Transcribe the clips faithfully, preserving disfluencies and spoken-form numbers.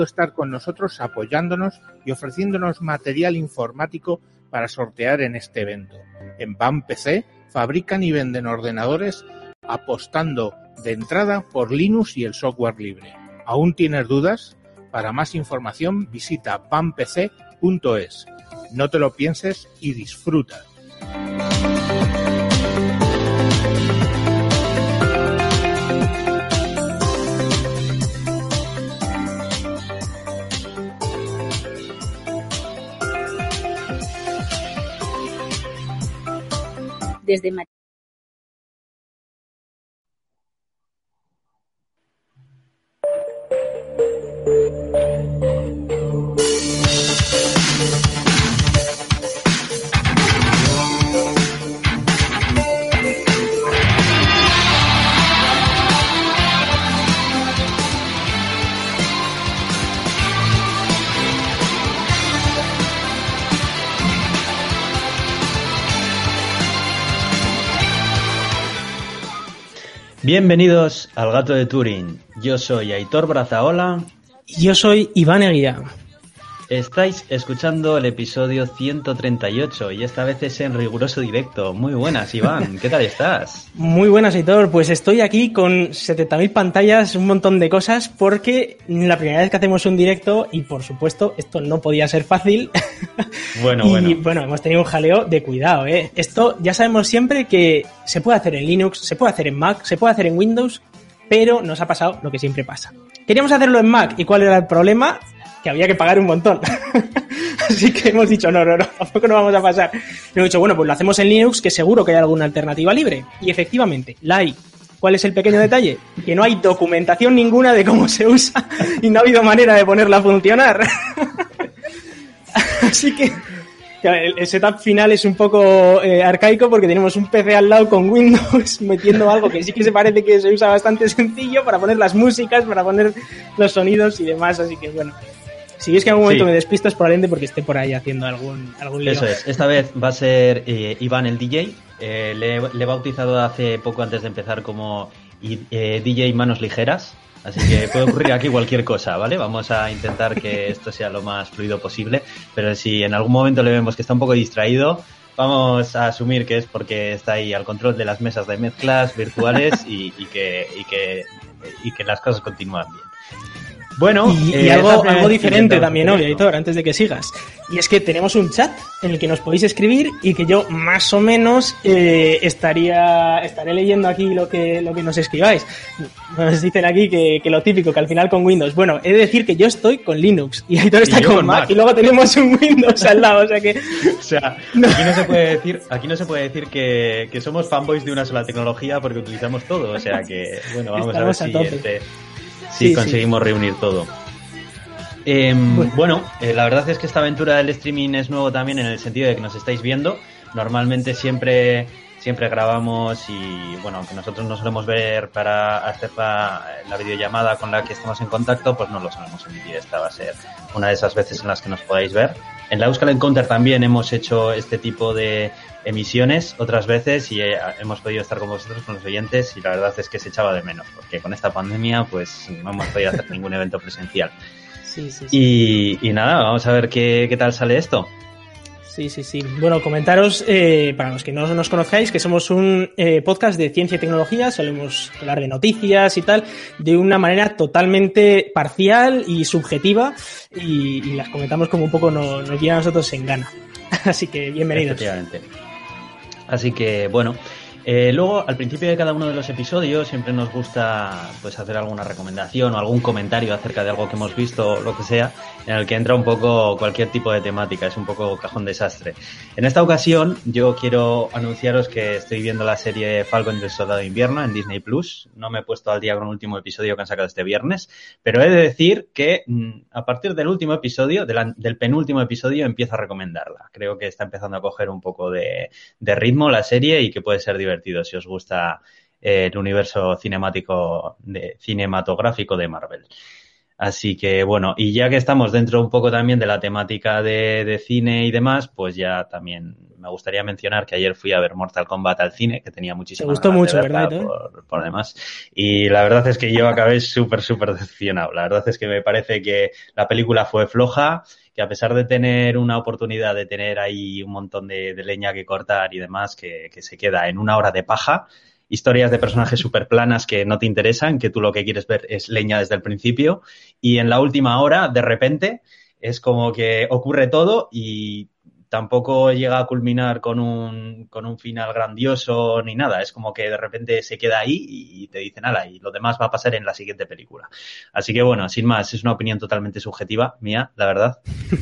estar con nosotros apoyándonos y ofreciéndonos material informático para sortear en este evento. En B A M P C fabrican y venden ordenadores apostando de entrada por Linux y el software libre. ¿Aún tienes dudas? Para más información visita bampc punto es. No te lo pienses y disfruta. Desde Madrid. Bienvenidos al Gato de Turing. Yo soy Aitor Brazaola. Y yo soy Iván Eguía. Estáis escuchando el episodio ciento treinta y ocho y esta vez es en riguroso directo. Muy buenas, Iván. ¿Qué tal estás? Muy buenas, Aitor. Pues estoy aquí con setenta mil pantallas, un montón de cosas, porque la primera vez que hacemos un directo, y por supuesto, esto no podía ser fácil. Bueno, y, bueno. bueno, hemos tenido un jaleo de cuidado, ¿eh? Esto ya sabemos siempre que se puede hacer en Linux, se puede hacer en Mac, se puede hacer en Windows, pero nos ha pasado lo que siempre pasa. Queríamos hacerlo en Mac, ¿y cuál era el problema? Que había que pagar un montón. Así que hemos dicho, no, no, no, tampoco nos vamos a pasar. Y hemos dicho, bueno, pues lo hacemos en Linux, que seguro que hay alguna alternativa libre. Y efectivamente, la hay. ¿Cuál es el pequeño detalle? Que no hay documentación ninguna de cómo se usa y no ha habido manera de ponerla a funcionar. Así que el, el setup final es un poco eh, arcaico porque tenemos un P C al lado con Windows metiendo algo que sí que se parece que se usa bastante sencillo para poner las músicas, para poner los sonidos y demás. Así que bueno, si es que en algún momento sí me despisto es probablemente porque esté por ahí haciendo algún, algún lío. Eso es, esta vez va a ser eh, Iván el D J. Eh, le, le he bautizado hace poco antes de empezar como eh, D J Manos Ligeras. Así que puede ocurrir aquí cualquier cosa, ¿vale? Vamos a intentar que esto sea lo más fluido posible, pero si en algún momento le vemos que está un poco distraído, vamos a asumir que es porque está ahí al control de las mesas de mezclas virtuales y, y, que, y, que, y que las cosas continúan bien. Bueno, y, eh, y algo, algo diferente también hoy, Aitor, antes de que sigas. Y es que tenemos un chat en el que nos podéis escribir y que yo más o menos eh, estaría estaré leyendo aquí lo que lo que nos escribáis. Nos dicen aquí que, que lo típico, que al final con Windows. Bueno, he de decir que yo estoy con Linux y Aitor está y con, con Mac, Mac y luego tenemos un Windows al lado, o sea que... O sea, no. aquí no se puede decir, aquí no se puede decir que, que somos fanboys de una sola tecnología porque utilizamos todo, o sea que, bueno, vamos Estamos a ver si... Este, Sí, sí, conseguimos sí. reunir todo. Eh, bueno, bueno eh, la verdad es que esta aventura del streaming es nuevo también en el sentido de que nos estáis viendo. Normalmente siempre siempre grabamos y, bueno, aunque nosotros no solemos ver para hacer la, la videollamada con la que estamos en contacto, pues no lo solemos emitir. Esta va a ser una de esas veces en las que nos podáis ver. En la Euskal Encounter también hemos hecho este tipo de emisiones otras veces y eh, hemos podido estar con vosotros, con los oyentes, y la verdad es que se echaba de menos, porque con esta pandemia pues no hemos podido hacer ningún evento presencial. Sí, sí, sí. Y, y nada, vamos a ver qué, qué tal sale esto. Sí, sí, sí. Bueno, comentaros, eh, para los que no nos conozcáis, que somos un eh, podcast de ciencia y tecnología, solemos hablar de noticias y tal, de una manera totalmente parcial y subjetiva, y, y las comentamos como un poco nos, nos viene a nosotros en gana. Así que bienvenidos. Efectivamente. Así que, bueno, eh, luego al principio de cada uno de los episodios siempre nos gusta pues hacer alguna recomendación o algún comentario acerca de algo que hemos visto o lo que sea, en el que entra un poco cualquier tipo de temática, es un poco cajón desastre. En esta ocasión yo quiero anunciaros que estoy viendo la serie Falcon y el Soldado de Invierno en Disney Plus. No me he puesto al día con el último episodio que han sacado este viernes, pero he de decir que mmm, a partir del último episodio, de la, del penúltimo episodio, empiezo a recomendarla. Creo que está empezando a coger un poco de, de ritmo la serie y que puede ser divertido si os gusta eh, el universo cinemático de, cinematográfico de Marvel. Así que, bueno, y ya que estamos dentro un poco también de la temática de, de cine y demás, pues ya también me gustaría mencionar que ayer fui a ver Mortal Kombat al cine, que tenía muchísimas ganas. Te gustó mucho, ¿verdad? Por, por demás. Y la verdad es que yo acabé súper, súper decepcionado. La verdad es que me parece que la película fue floja, que a pesar de tener una oportunidad de tener ahí un montón de, de leña que cortar y demás, que, que se queda en una hora de paja, historias de personajes súper planas que no te interesan, que tú lo que quieres ver es leña desde el principio, y en la última hora, de repente, es como que ocurre todo y tampoco llega a culminar con un, con un final grandioso ni nada. Es como que de repente se queda ahí y te dicen, ala, y lo demás va a pasar en la siguiente película. Así que bueno, sin más, es una opinión totalmente subjetiva mía, la verdad.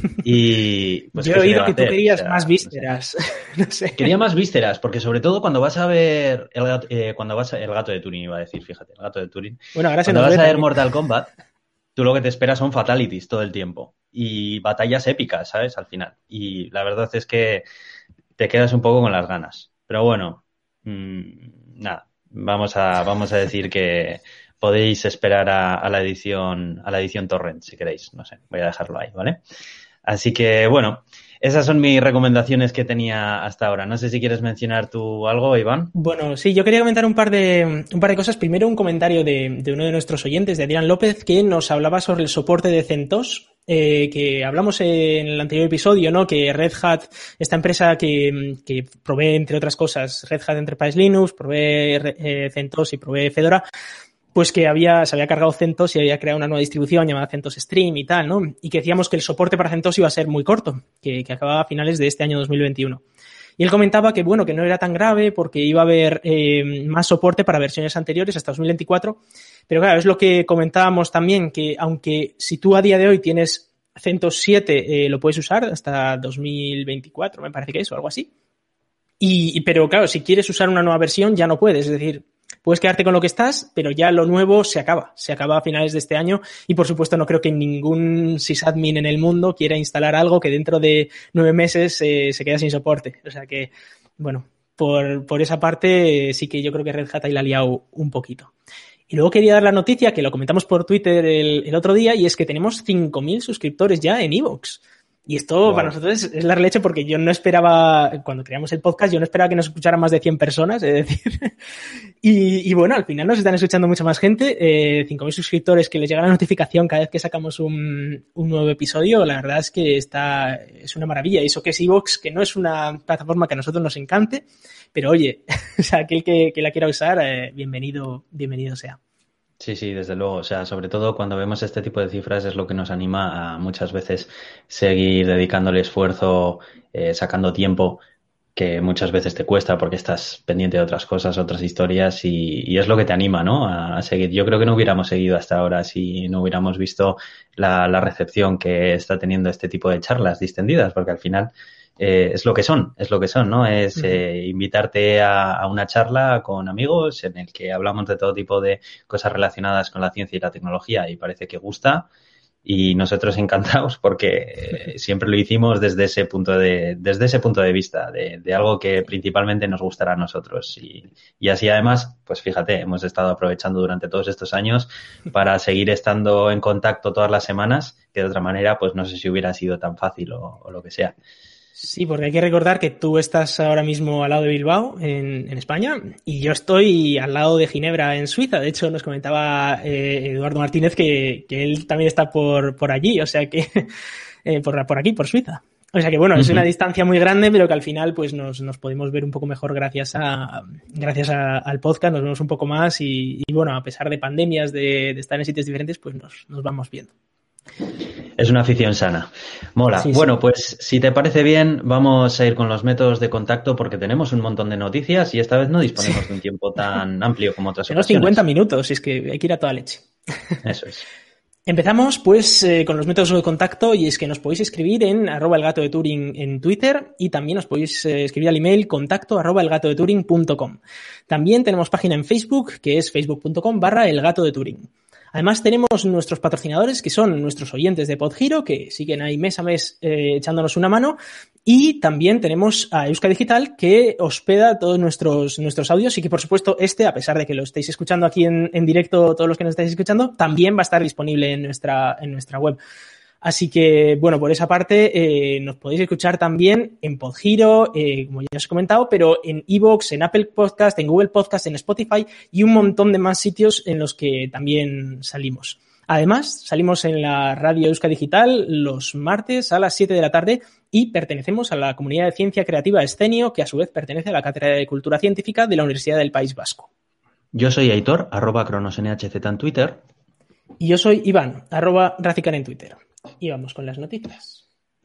Y pues, yo he oído que tú querías o sea, más vísceras. No sé. No sé. Quería más vísceras, porque sobre todo cuando vas a ver el gato, eh, cuando vas a, el gato de Turing, iba a decir, fíjate, el gato de Turing. Bueno, ahora cuando se vas a ver también. Mortal Kombat, tú lo que te esperas son fatalities todo el tiempo y batallas épicas, ¿sabes? Al final. Y la verdad es que te quedas un poco con las ganas. Pero bueno, mmm, nada, vamos a, vamos a decir que podéis esperar a, a la edición, a la edición Torrent, si queréis. No sé, voy a dejarlo ahí, ¿vale? Así que, bueno, esas son mis recomendaciones que tenía hasta ahora. No sé si quieres mencionar tú algo, Iván. Bueno, sí, yo quería comentar un par de, un par de cosas. Primero, un comentario de, de uno de nuestros oyentes, de Adrián López, que nos hablaba sobre el soporte de CentOS, eh, que hablamos en el anterior episodio, ¿no? Que Red Hat, esta empresa que, que provee, entre otras cosas, Red Hat Enterprise Linux, provee eh, CentOS y provee Fedora, pues que había, se había cargado CentOS y había creado una nueva distribución llamada CentOS Stream y tal, ¿no? Y que decíamos que el soporte para CentOS iba a ser muy corto, que, que acababa a finales de este año dos mil veintiuno. Y él comentaba que, bueno, que no era tan grave porque iba a haber eh, más soporte para versiones anteriores hasta dos mil veinticuatro. Pero claro, es lo que comentábamos también, que aunque si tú a día de hoy tienes CentOS siete, eh, lo puedes usar hasta dos mil veinticuatro, me parece que es, o algo así. Y, pero claro, si quieres usar una nueva versión ya no puedes, es decir, puedes quedarte con lo que estás, pero ya lo nuevo se acaba, se acaba a finales de este año y por supuesto no creo que ningún sysadmin en el mundo quiera instalar algo que dentro de nueve meses eh, se queda sin soporte. O sea que, bueno, por, por esa parte sí que yo creo que Red Hat ahí la ha liado un poquito. Y luego quería dar la noticia, que lo comentamos por Twitter el, el otro día, y es que tenemos cinco mil suscriptores ya en iVoox. Y esto wow. Para nosotros es, es la leche porque yo no esperaba, cuando creamos el podcast, yo no esperaba que nos escucharan más de cien personas, es decir. y, y bueno, al final nos están escuchando mucha más gente, eh, cinco mil suscriptores que les llega la notificación cada vez que sacamos un, un nuevo episodio. La verdad es que está, es una maravilla. Y eso que es iVoox, que no es una plataforma que a nosotros nos encante, pero oye, o sea, aquel que, que la quiera usar, eh, bienvenido, bienvenido sea. Sí, sí, desde luego. O sea, sobre todo cuando vemos este tipo de cifras es lo que nos anima a muchas veces seguir dedicándole esfuerzo, eh, sacando tiempo, que muchas veces te cuesta porque estás pendiente de otras cosas, otras historias y, y es lo que te anima, ¿no? A, a seguir. Yo creo que no hubiéramos seguido hasta ahora si no hubiéramos visto la, la recepción que está teniendo este tipo de charlas distendidas, porque al final Eh, es lo que son, es lo que son, ¿no? Es eh, invitarte a, a una charla con amigos en el que hablamos de todo tipo de cosas relacionadas con la ciencia y la tecnología y parece que gusta y nosotros encantados porque eh, siempre lo hicimos desde ese punto de, desde ese punto de vista, de, de algo que principalmente nos gustará a nosotros y, y así además, pues fíjate, hemos estado aprovechando durante todos estos años para seguir estando en contacto todas las semanas, que de otra manera, pues no sé si hubiera sido tan fácil o, o lo que sea. Sí, porque hay que recordar que tú estás ahora mismo al lado de Bilbao, en, en España, y yo estoy al lado de Ginebra, en Suiza. De hecho, nos comentaba eh, Eduardo Martínez que, que él también está por, por allí, o sea que eh, por, por aquí, por Suiza. O sea que bueno, uh-huh. Es una distancia muy grande, pero que al final pues nos, nos podemos ver un poco mejor gracias a gracias a, al podcast, nos vemos un poco más y, y bueno, a pesar de pandemias, de, de estar en sitios diferentes, pues nos, nos vamos viendo. Es una afición sana. Mola. Sí, bueno, sí. Pues si te parece bien, vamos a ir con los métodos de contacto porque tenemos un montón de noticias y esta vez no disponemos sí. de un tiempo tan amplio como otras Tenemos ocasiones. cincuenta minutos, es que hay que ir a toda leche. Eso es. Empezamos pues eh, con los métodos de contacto y es que nos podéis escribir en arroba el gato de Turing en Twitter y también nos podéis eh, escribir al email contacto arroba el gato de Turing punto com. También tenemos página en Facebook que es facebook punto com barra el gato de Turing. Además tenemos nuestros patrocinadores que son nuestros oyentes de PodGiro que siguen ahí mes a mes eh, echándonos una mano Y también tenemos a Euskadi Digital, que hospeda todos nuestros, nuestros audios y que, por supuesto, este, a pesar de que lo estéis escuchando aquí en, en directo, todos los que nos estáis escuchando, también va a estar disponible en nuestra, en nuestra web. Así que, bueno, por esa parte eh, nos podéis escuchar también en Podhero, eh, como ya os he comentado, pero en iVoox, en Apple Podcast, en Google Podcast, en Spotify y un montón de más sitios en los que también salimos. Además, salimos en la radio Euskadi Digital los martes a las siete de la tarde y pertenecemos a la comunidad de ciencia creativa Escenio, que a su vez pertenece a la Cátedra de Cultura Científica de la Universidad del País Vasco. Yo soy Aitor, arroba cronosnhz en Twitter. Y yo soy Iván, arroba Racican en Twitter. Y vamos con las noticias.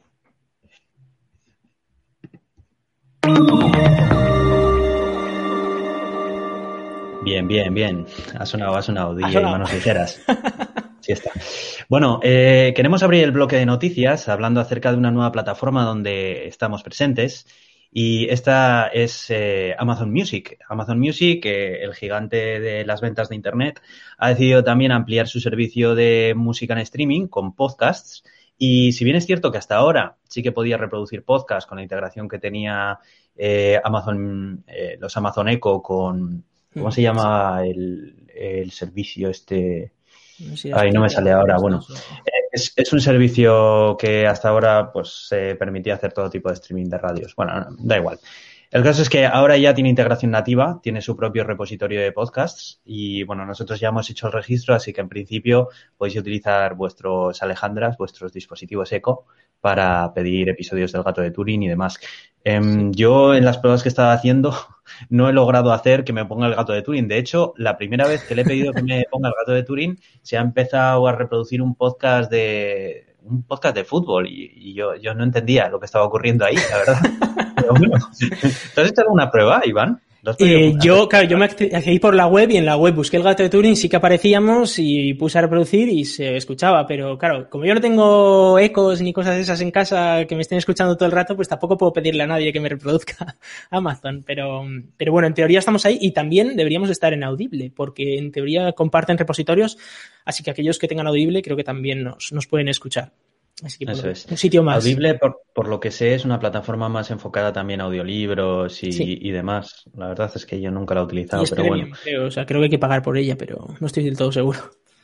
Bien, bien, bien. Ha sonado, ha sonado. D J Manos Ligeras. Sí está. Bueno, eh, queremos abrir el bloque de noticias hablando acerca de una nueva plataforma donde estamos presentes. Y esta es eh, Amazon Music. Amazon Music, eh, el gigante de las ventas de Internet, ha decidido también ampliar su servicio de música en streaming con podcasts. Y si bien es cierto que hasta ahora sí que podía reproducir podcasts con la integración que tenía eh, Amazon, eh, los Amazon Echo con, ¿cómo se llama el, el servicio este? No sé, Ay, no me sale ahora. Bueno, es, es un servicio que hasta ahora pues se permitía hacer todo tipo de streaming de radios. Bueno, da igual. El caso es que ahora ya tiene integración nativa, tiene su propio repositorio de podcasts y, bueno, nosotros ya hemos hecho el registro, así que en principio podéis utilizar vuestros Alejandras, vuestros dispositivos Echo para pedir episodios del Gato de Turing y demás. Eh, sí. Yo, en las pruebas que estaba haciendo, no he logrado hacer que me ponga el Gato de Turing. De hecho, la primera vez que le he pedido que me ponga el Gato de Turing, se ha empezado a reproducir un podcast de un podcast de fútbol y, y yo, yo no entendía lo que estaba ocurriendo ahí, la verdad. Pero bueno, ¿te has hecho alguna prueba, Iván? Eh, yo, claro, yo me accedí por la web y en la web busqué el Gato de Turing, sí que aparecíamos y puse a reproducir y se escuchaba, pero claro, como yo no tengo ecos ni cosas de esas en casa que me estén escuchando todo el rato, pues tampoco puedo pedirle a nadie que me reproduzca Amazon, pero, pero bueno, en teoría estamos ahí y también deberíamos estar en Audible, porque en teoría comparten repositorios, así que aquellos que tengan Audible creo que también nos, nos pueden escuchar. Así que Eso es. Un sitio más. Audible, por, por lo que sé, es una plataforma más enfocada también a audiolibros y, sí. y demás. La verdad es que yo nunca la he utilizado, y es pero premium, bueno. Creo, o sea, creo que hay que pagar por ella, pero no estoy del todo seguro.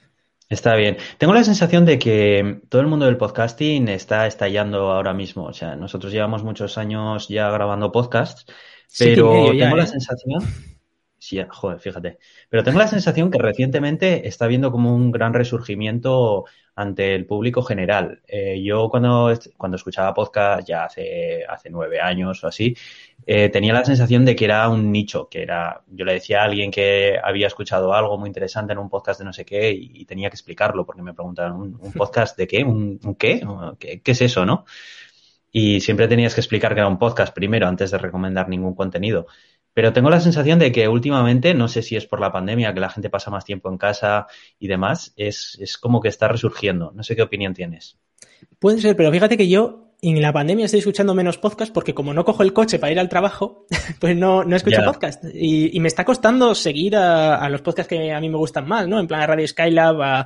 Está bien. Tengo la sensación de que todo el mundo del podcasting está estallando ahora mismo. O sea, nosotros llevamos muchos años ya grabando podcasts, pero sí, tengo ya, la ¿eh? sensación... Sí, joder, fíjate. Pero tengo la sensación que recientemente está habiendo como un gran resurgimiento ante el público general. Eh, yo cuando, cuando escuchaba podcast ya hace, hace nueve años o así, eh, tenía la sensación de que era un nicho, que era, yo le decía a alguien que había escuchado algo muy interesante en un podcast de no sé qué y, y tenía que explicarlo porque me preguntaban, ¿un, un podcast de qué? ¿Un, un qué? qué? ¿Qué es eso, no? Y siempre tenías que explicar que era un podcast primero antes de recomendar ningún contenido. Pero tengo la sensación de que últimamente, no sé si es por la pandemia, que la gente pasa más tiempo en casa y demás, es, es como que está resurgiendo. No sé qué opinión tienes. Puede ser, pero fíjate que yo en la pandemia estoy escuchando menos podcast porque como no cojo el coche para ir al trabajo, pues no, no escucho yeah. podcast. Y, y me está costando seguir a, a los podcasts que a mí me gustan más, ¿no? En plan a Radio Skylab, a,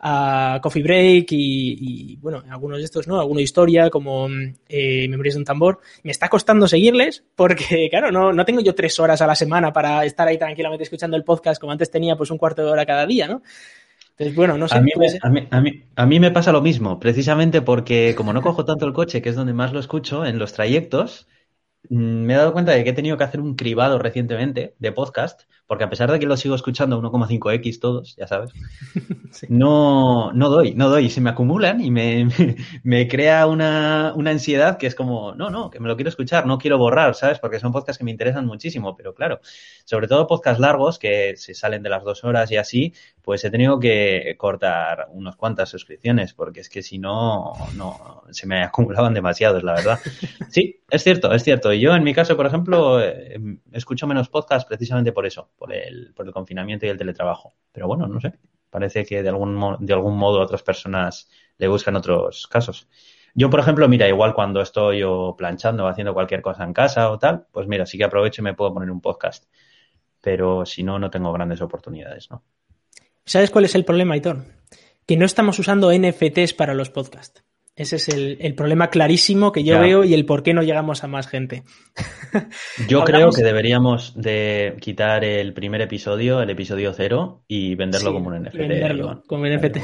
a Coffee Break y, y, bueno, algunos de estos, ¿no? Alguno de historia como eh, Memorias de un tambor. Me está costando seguirles porque, claro, no, no tengo yo tres horas a la semana para estar ahí tranquilamente escuchando el podcast como antes tenía pues un cuarto de hora cada día, ¿no? Entonces, bueno, no sé. A mí, me, a, mí, a, mí, a mí me pasa lo mismo, precisamente porque como no cojo tanto el coche, que es donde más lo escucho, en los trayectos, me he dado cuenta de que he tenido que hacer un cribado recientemente de podcast, porque a pesar de que lo sigo escuchando a uno coma cinco equis todos, ya sabes, sí. no, no doy, no doy, se me acumulan y me, me, me crea una, una ansiedad que es como, no, no, que me lo quiero escuchar, no quiero borrar, ¿sabes? Porque son podcasts que me interesan muchísimo, pero claro, sobre todo podcasts largos que se salen de las dos horas y así, pues he tenido que cortar unas cuantas suscripciones, porque es que si no, no, se me acumulaban demasiados, la verdad. Sí, es cierto, es cierto. Yo, en mi caso, por ejemplo, eh, escucho menos podcasts precisamente por eso, por el, por el confinamiento y el teletrabajo. Pero bueno, no sé, parece que de algún, de algún modo otras personas le buscan otros casos. Yo, por ejemplo, mira, igual cuando estoy o planchando o haciendo cualquier cosa en casa o tal, pues mira, sí que aprovecho y me puedo poner un podcast. Pero si no, no tengo grandes oportunidades, ¿no? ¿Sabes cuál es el problema, Aitor? Que no estamos usando N F Ts para los podcasts. Ese es el, el problema clarísimo que yo ya. veo y el por qué no llegamos a más gente. Yo creo que deberíamos de quitar el primer episodio, el episodio cero, y venderlo sí, como un N F T. Venderlo Iván. como un N F T.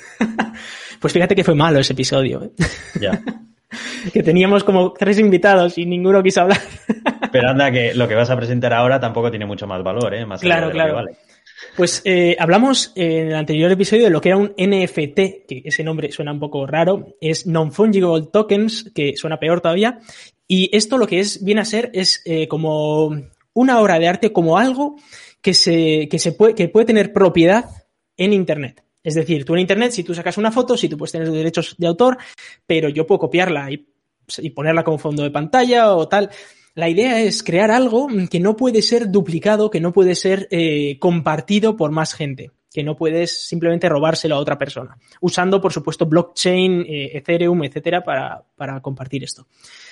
Pues fíjate que fue malo ese episodio. ¿eh? Ya. Que teníamos como tres invitados y ninguno quiso hablar. Pero anda, que lo que vas a presentar ahora tampoco tiene mucho más valor, ¿eh? Más claro, allá de claro. lo que vale. Pues eh, hablamos en el anterior episodio de lo que era un N F T, que ese nombre suena un poco raro, es Non-Fungible Tokens, que suena peor todavía, y esto lo que es viene a ser es eh, como una obra de arte, como algo que se, que se puede, que puede tener propiedad en Internet. Es decir, tú en Internet, si tú sacas una foto, si tú puedes tener derechos de autor, pero yo puedo copiarla y, y ponerla como fondo de pantalla o tal. La idea es crear algo que no puede ser duplicado, que no puede ser eh, compartido por más gente, que no puedes simplemente robárselo a otra persona, usando, por supuesto, blockchain, eh, Ethereum, etcétera, para, para compartir esto.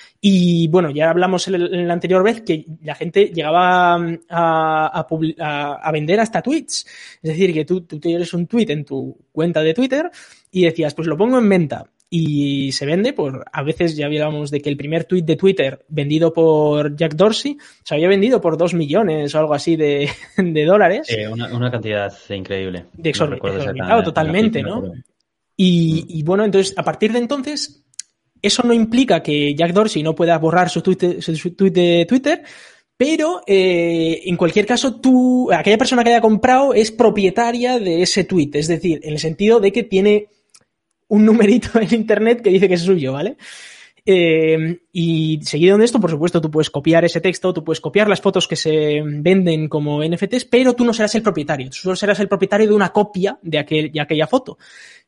Y bueno, ya hablamos en, el, en la anterior vez que la gente llegaba a, a, a, a vender hasta tweets. Es decir, que tú, tú tienes un tweet en tu cuenta de Twitter y decías, pues lo pongo en venta. Y se vende por, a veces ya hablábamos de que el primer tweet de Twitter vendido por Jack Dorsey se había vendido por dos millones o algo así de, de dólares. Sí, una, una cantidad increíble. De exorbitado, no totalmente, ¿no? Pero... Y, mm. y bueno, entonces, a partir de entonces, eso no implica que Jack Dorsey no pueda borrar su tweet, su tweet de Twitter, pero eh, en cualquier caso, tú, aquella persona que haya comprado es propietaria de ese tweet, es decir, en el sentido de que tiene un numerito en internet que dice que es suyo, ¿vale? Eh, y seguido de esto, por supuesto, tú puedes copiar ese texto, tú puedes copiar las fotos que se venden como N F Ts, pero tú no serás el propietario, tú solo serás el propietario de una copia de, aquel, de aquella foto.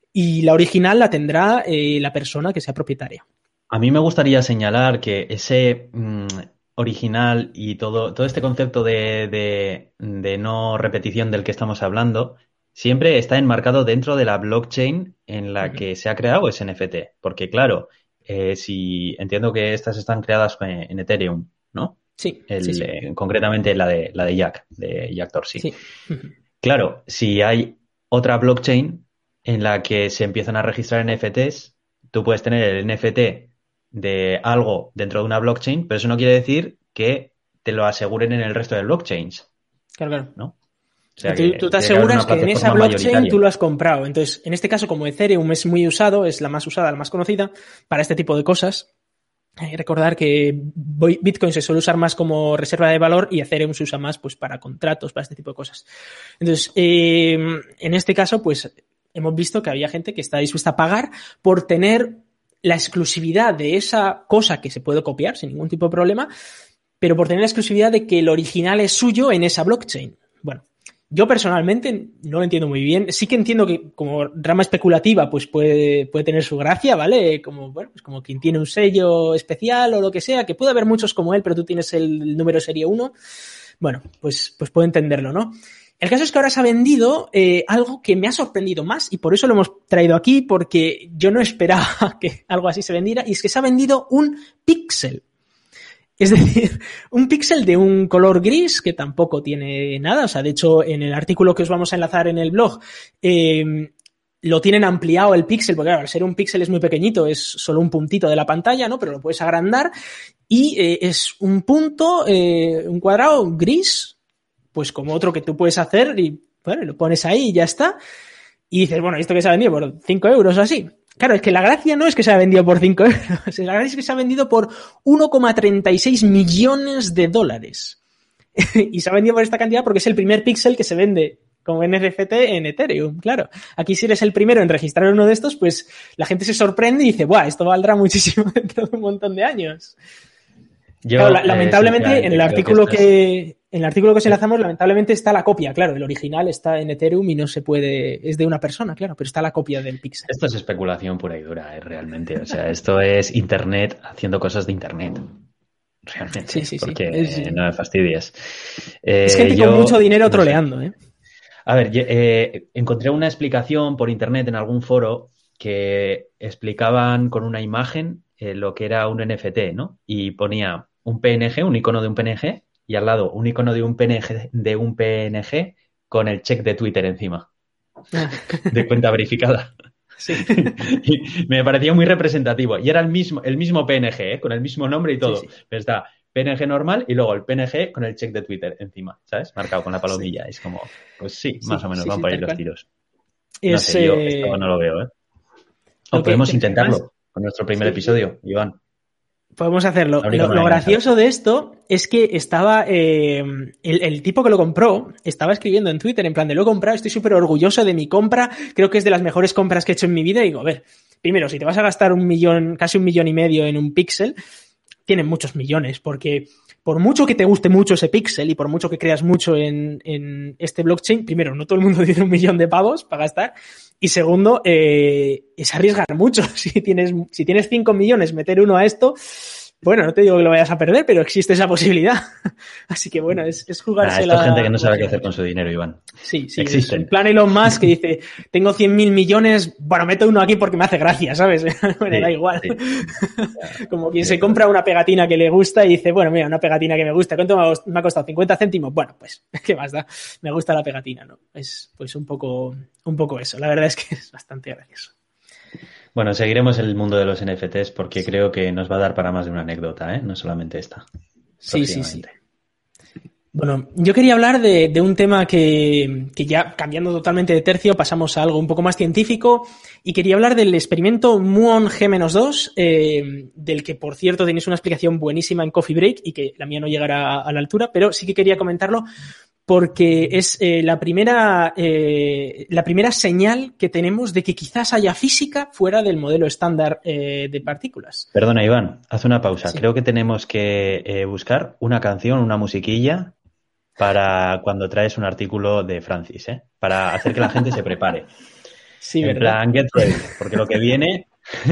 Y la original la tendrá eh, la persona que sea propietaria. A mí me gustaría señalar que ese mmm, original y todo, todo este concepto de, de, de no repetición del que estamos hablando siempre está enmarcado dentro de la blockchain en la uh-huh. que se ha creado ese N F T. Porque, claro, eh, si entiendo que estas están creadas en, en Ethereum, ¿no? Sí, El, sí, sí. Eh, concretamente la de, la de Jack, de Jack Dorsey. Sí. Uh-huh. Claro, si hay otra blockchain en la que se empiezan a registrar N F Ts, tú puedes tener el N F T de algo dentro de una blockchain, pero eso no quiere decir que te lo aseguren en el resto de blockchains. Claro, claro. ¿No? O sea, tú, tú te aseguras que, que en esa blockchain tú lo has comprado. Entonces, en este caso, como Ethereum es muy usado, es la más usada, la más conocida para este tipo de cosas, hay que recordar que Bitcoin se suele usar más como reserva de valor y Ethereum se usa más pues para contratos, para este tipo de cosas. Entonces, eh, en este caso, pues hemos visto que había gente que está dispuesta a pagar por tener la exclusividad de esa cosa que se puede copiar sin ningún tipo de problema, pero por tener la exclusividad de que el original es suyo en esa blockchain. Bueno, yo personalmente no lo entiendo muy bien. Sí que entiendo que como rama especulativa pues puede, puede tener su gracia, ¿vale? Como, bueno, pues como quien tiene un sello especial o lo que sea, que puede haber muchos como él, pero tú tienes el número serie uno. Bueno, pues, pues puedo entenderlo, ¿no? El caso es que ahora se ha vendido eh, algo que me ha sorprendido más y por eso lo hemos traído aquí, porque yo no esperaba que algo así se vendiera, y es que se ha vendido un píxel. Es decir, un píxel de un color gris que tampoco tiene nada. O sea, de hecho, en el artículo que os vamos a enlazar en el blog, eh, lo tienen ampliado el píxel, porque claro, al ser un píxel es muy pequeñito, es solo un puntito de la pantalla, ¿no? Pero lo puedes agrandar y eh, es un punto, eh, un cuadrado gris, pues como otro que tú puedes hacer y, bueno, lo pones ahí y ya está. Y dices, bueno, ¿esto que se ha vendido por cinco euros o así? Claro, es que la gracia no es que se ha vendido por cinco euros, la gracia es que se ha vendido por uno coma treinta y seis millones de dólares. Y se ha vendido por esta cantidad porque es el primer píxel que se vende como N F T en Ethereum, claro. Aquí si eres el primero en registrar uno de estos, pues la gente se sorprende y dice, ¡buah, esto valdrá muchísimo dentro de un montón de años! Yo, claro, la, eh, lamentablemente, sí, en el artículo que, que en el artículo que os enlazamos, lamentablemente está la copia, claro, el original está en Ethereum y no se puede, es de una persona, claro, pero está la copia del píxel. Esto es especulación pura y dura, eh, realmente, o sea, esto es internet haciendo cosas de internet, realmente, sí, sí, porque sí. Es, no me fastidies. Eh, es gente yo, con mucho dinero troleando, ¿eh? A ver, eh, encontré una explicación por internet en algún foro que explicaban con una imagen eh, lo que era un N F T, ¿no? Y ponía un P N G, un icono de un P N G, y al lado un icono de un P N G, de un P N G con el check de Twitter encima. De cuenta verificada. Sí. Me parecía muy representativo. Y era el mismo, el mismo P N G, ¿eh? Con el mismo nombre y todo. Sí, sí. Pero está P N G normal y luego el P N G con el check de Twitter encima, ¿sabes? Marcado con la palomilla. Sí. Es como, pues sí, más sí, o menos sí, van sí, por ahí los tiros. No es, sé, yo esto no lo veo, ¿eh? O podemos que, intentarlo además, con nuestro primer sí, episodio, Iván. Podemos hacerlo. Lo, lo gracioso de esto es que estaba eh, el, el tipo que lo compró estaba escribiendo en Twitter en plan de lo he comprado, estoy súper orgulloso de mi compra, creo que es de las mejores compras que he hecho en mi vida. Y digo, a ver, primero, si te vas a gastar un millón, casi un millón y medio en un píxel, tienen muchos millones, porque por mucho que te guste mucho ese píxel y por mucho que creas mucho en, en este blockchain, primero, no todo el mundo tiene un millón de pavos para gastar. Y segundo, eh, es arriesgar mucho. Si tienes, si tienes cinco millones, meter uno a esto, bueno, no te digo que lo vayas a perder, pero existe esa posibilidad. Así que bueno, es, es jugarse nah, la... Esto es gente que no sabe qué hacer con su dinero, Iván. Sí, sí. Existe. En plan Elon Musk que dice, tengo cien mil millones, bueno, meto uno aquí porque me hace gracia, ¿sabes? Bueno, sí, da igual. Sí. Como quien sí, se compra una pegatina que le gusta y dice, bueno, mira, una pegatina que me gusta, ¿cuánto me ha costado? ¿cincuenta céntimos? Bueno, pues, ¿qué más da? Me gusta la pegatina, ¿no? Es pues un poco, un poco eso. La verdad es que es bastante gracioso. Bueno, seguiremos el mundo de los N F Ts porque sí. creo que nos va a dar para más de una anécdota, ¿eh? No solamente esta. Sí, sí, sí. Bueno, yo quería hablar de, de un tema que, que ya cambiando totalmente de tercio pasamos a algo un poco más científico y quería hablar del experimento muon G dos, eh, del que por cierto tenéis una explicación buenísima en Coffee Break y que la mía no llegará a la altura, pero sí que quería comentarlo porque es eh, la primera eh, la primera señal que tenemos de que quizás haya física fuera del modelo estándar eh, de partículas. Perdona, Iván, haz una pausa. Sí. Creo que tenemos que eh, buscar una canción, una musiquilla para cuando traes un artículo de Francis, ¿eh? Para hacer que la gente se prepare. Sí, en ¿verdad? plan, get ready, porque lo que viene...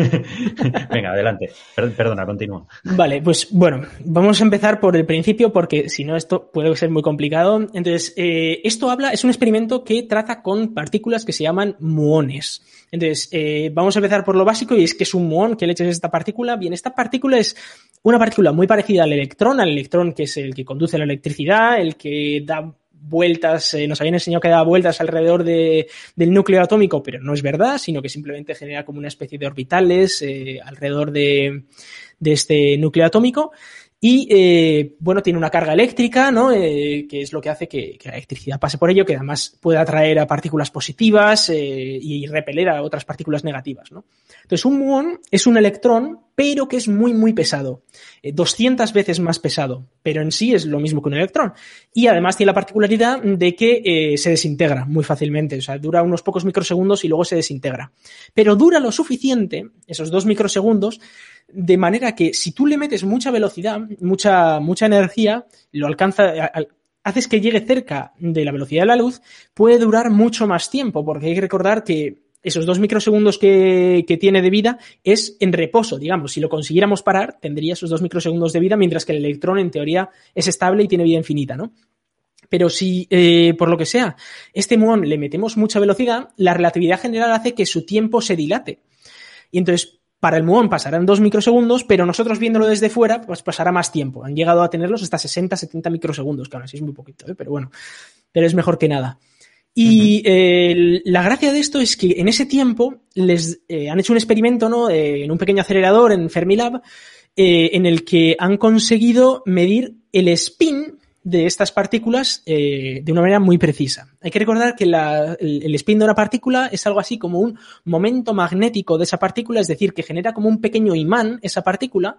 Venga, adelante. Perdona, continúa. Vale, pues bueno, vamos a empezar por el principio porque si no esto puede ser muy complicado. Entonces, eh, esto habla, es un experimento que trata con partículas que se llaman muones. Entonces, eh, vamos a empezar por lo básico y es que es un muón. ¿Qué leches es esta partícula? Bien, esta partícula es una partícula muy parecida al electrón, al electrón que es el que conduce la electricidad, el que da vueltas, eh, nos habían enseñado que daba vueltas alrededor de, del núcleo atómico, pero no es verdad, sino que simplemente genera como una especie de orbitales eh, alrededor de, de este núcleo atómico y, eh, bueno, tiene una carga eléctrica, ¿no? Eh, que es lo que hace que, que la electricidad pase por ello, que además puede atraer a partículas positivas eh, y repeler a otras partículas negativas, ¿no? Entonces, un muón es un electrón, pero que es muy, muy pesado. Eh, doscientas veces más pesado, pero en sí es lo mismo que un electrón. Y además tiene la particularidad de que eh, se desintegra muy fácilmente. O sea, dura unos pocos microsegundos y luego se desintegra. Pero dura lo suficiente, esos dos microsegundos, de manera que si tú le metes mucha velocidad, mucha, mucha energía, lo alcanza... Al, haces que llegue cerca de la velocidad de la luz, puede durar mucho más tiempo, porque hay que recordar que esos dos microsegundos que, que tiene de vida es en reposo, digamos. Si lo consiguiéramos parar, tendría esos dos microsegundos de vida, mientras que el electrón, en teoría, es estable y tiene vida infinita, ¿no? Pero si, eh, por lo que sea, este muón le metemos mucha velocidad, la relatividad general hace que su tiempo se dilate. Y entonces, para el muón pasarán dos microsegundos, pero nosotros viéndolo desde fuera, pues pasará más tiempo. Han llegado a tenerlos hasta sesenta, setenta microsegundos, que aún así es muy poquito, ¿eh? Pero bueno, pero es mejor que nada. Y eh, la gracia de esto es que en ese tiempo les eh, han hecho un experimento, ¿no? Eh, en un pequeño acelerador en Fermilab, eh, en el que han conseguido medir el spin de estas partículas eh, de una manera muy precisa. Hay que recordar que la, el, el spin de una partícula es algo así como un momento magnético de esa partícula, es decir, que genera como un pequeño imán esa partícula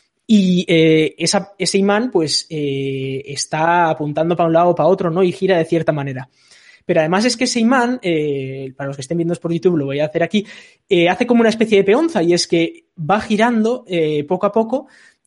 y eh, esa, ese imán pues eh, está apuntando para un lado o para otro, ¿no? Y gira de cierta manera. Pero además es que ese imán, eh, para los que estén viendo por YouTube, lo voy a hacer aquí, eh, hace como una especie de peonza y es que va girando eh, poco a poco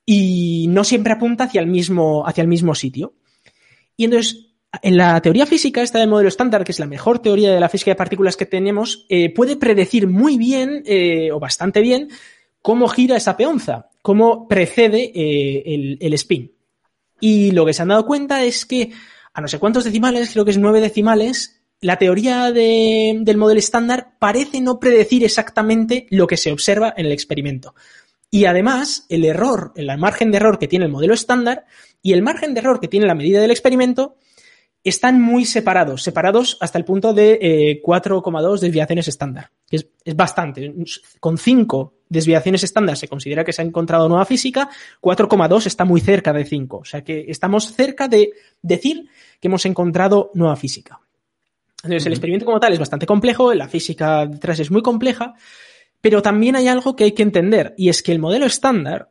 y no siempre apunta hacia el mismo, hacia el mismo sitio. Y entonces, en la teoría física, esta del modelo estándar, que es la mejor teoría de la física de partículas que tenemos, eh, puede predecir muy bien, eh, o bastante bien, cómo gira esa peonza, cómo precede eh, el, el spin. Y lo que se han dado cuenta es que a no sé cuántos decimales, creo que es nueve decimales, la teoría de, del modelo estándar parece no predecir exactamente lo que se observa en el experimento. Y además, el error, el margen de error que tiene el modelo estándar y el margen de error que tiene la medida del experimento están muy separados, separados hasta el punto de eh, cuatro coma dos desviaciones estándar, que es, es bastante. Con cinco desviaciones estándar se considera que se ha encontrado nueva física, cuatro coma dos está muy cerca de cinco, o sea que estamos cerca de decir que hemos encontrado nueva física. Entonces, uh-huh. el experimento como tal es bastante complejo, la física detrás es muy compleja, pero también hay algo que hay que entender, y es que el modelo estándar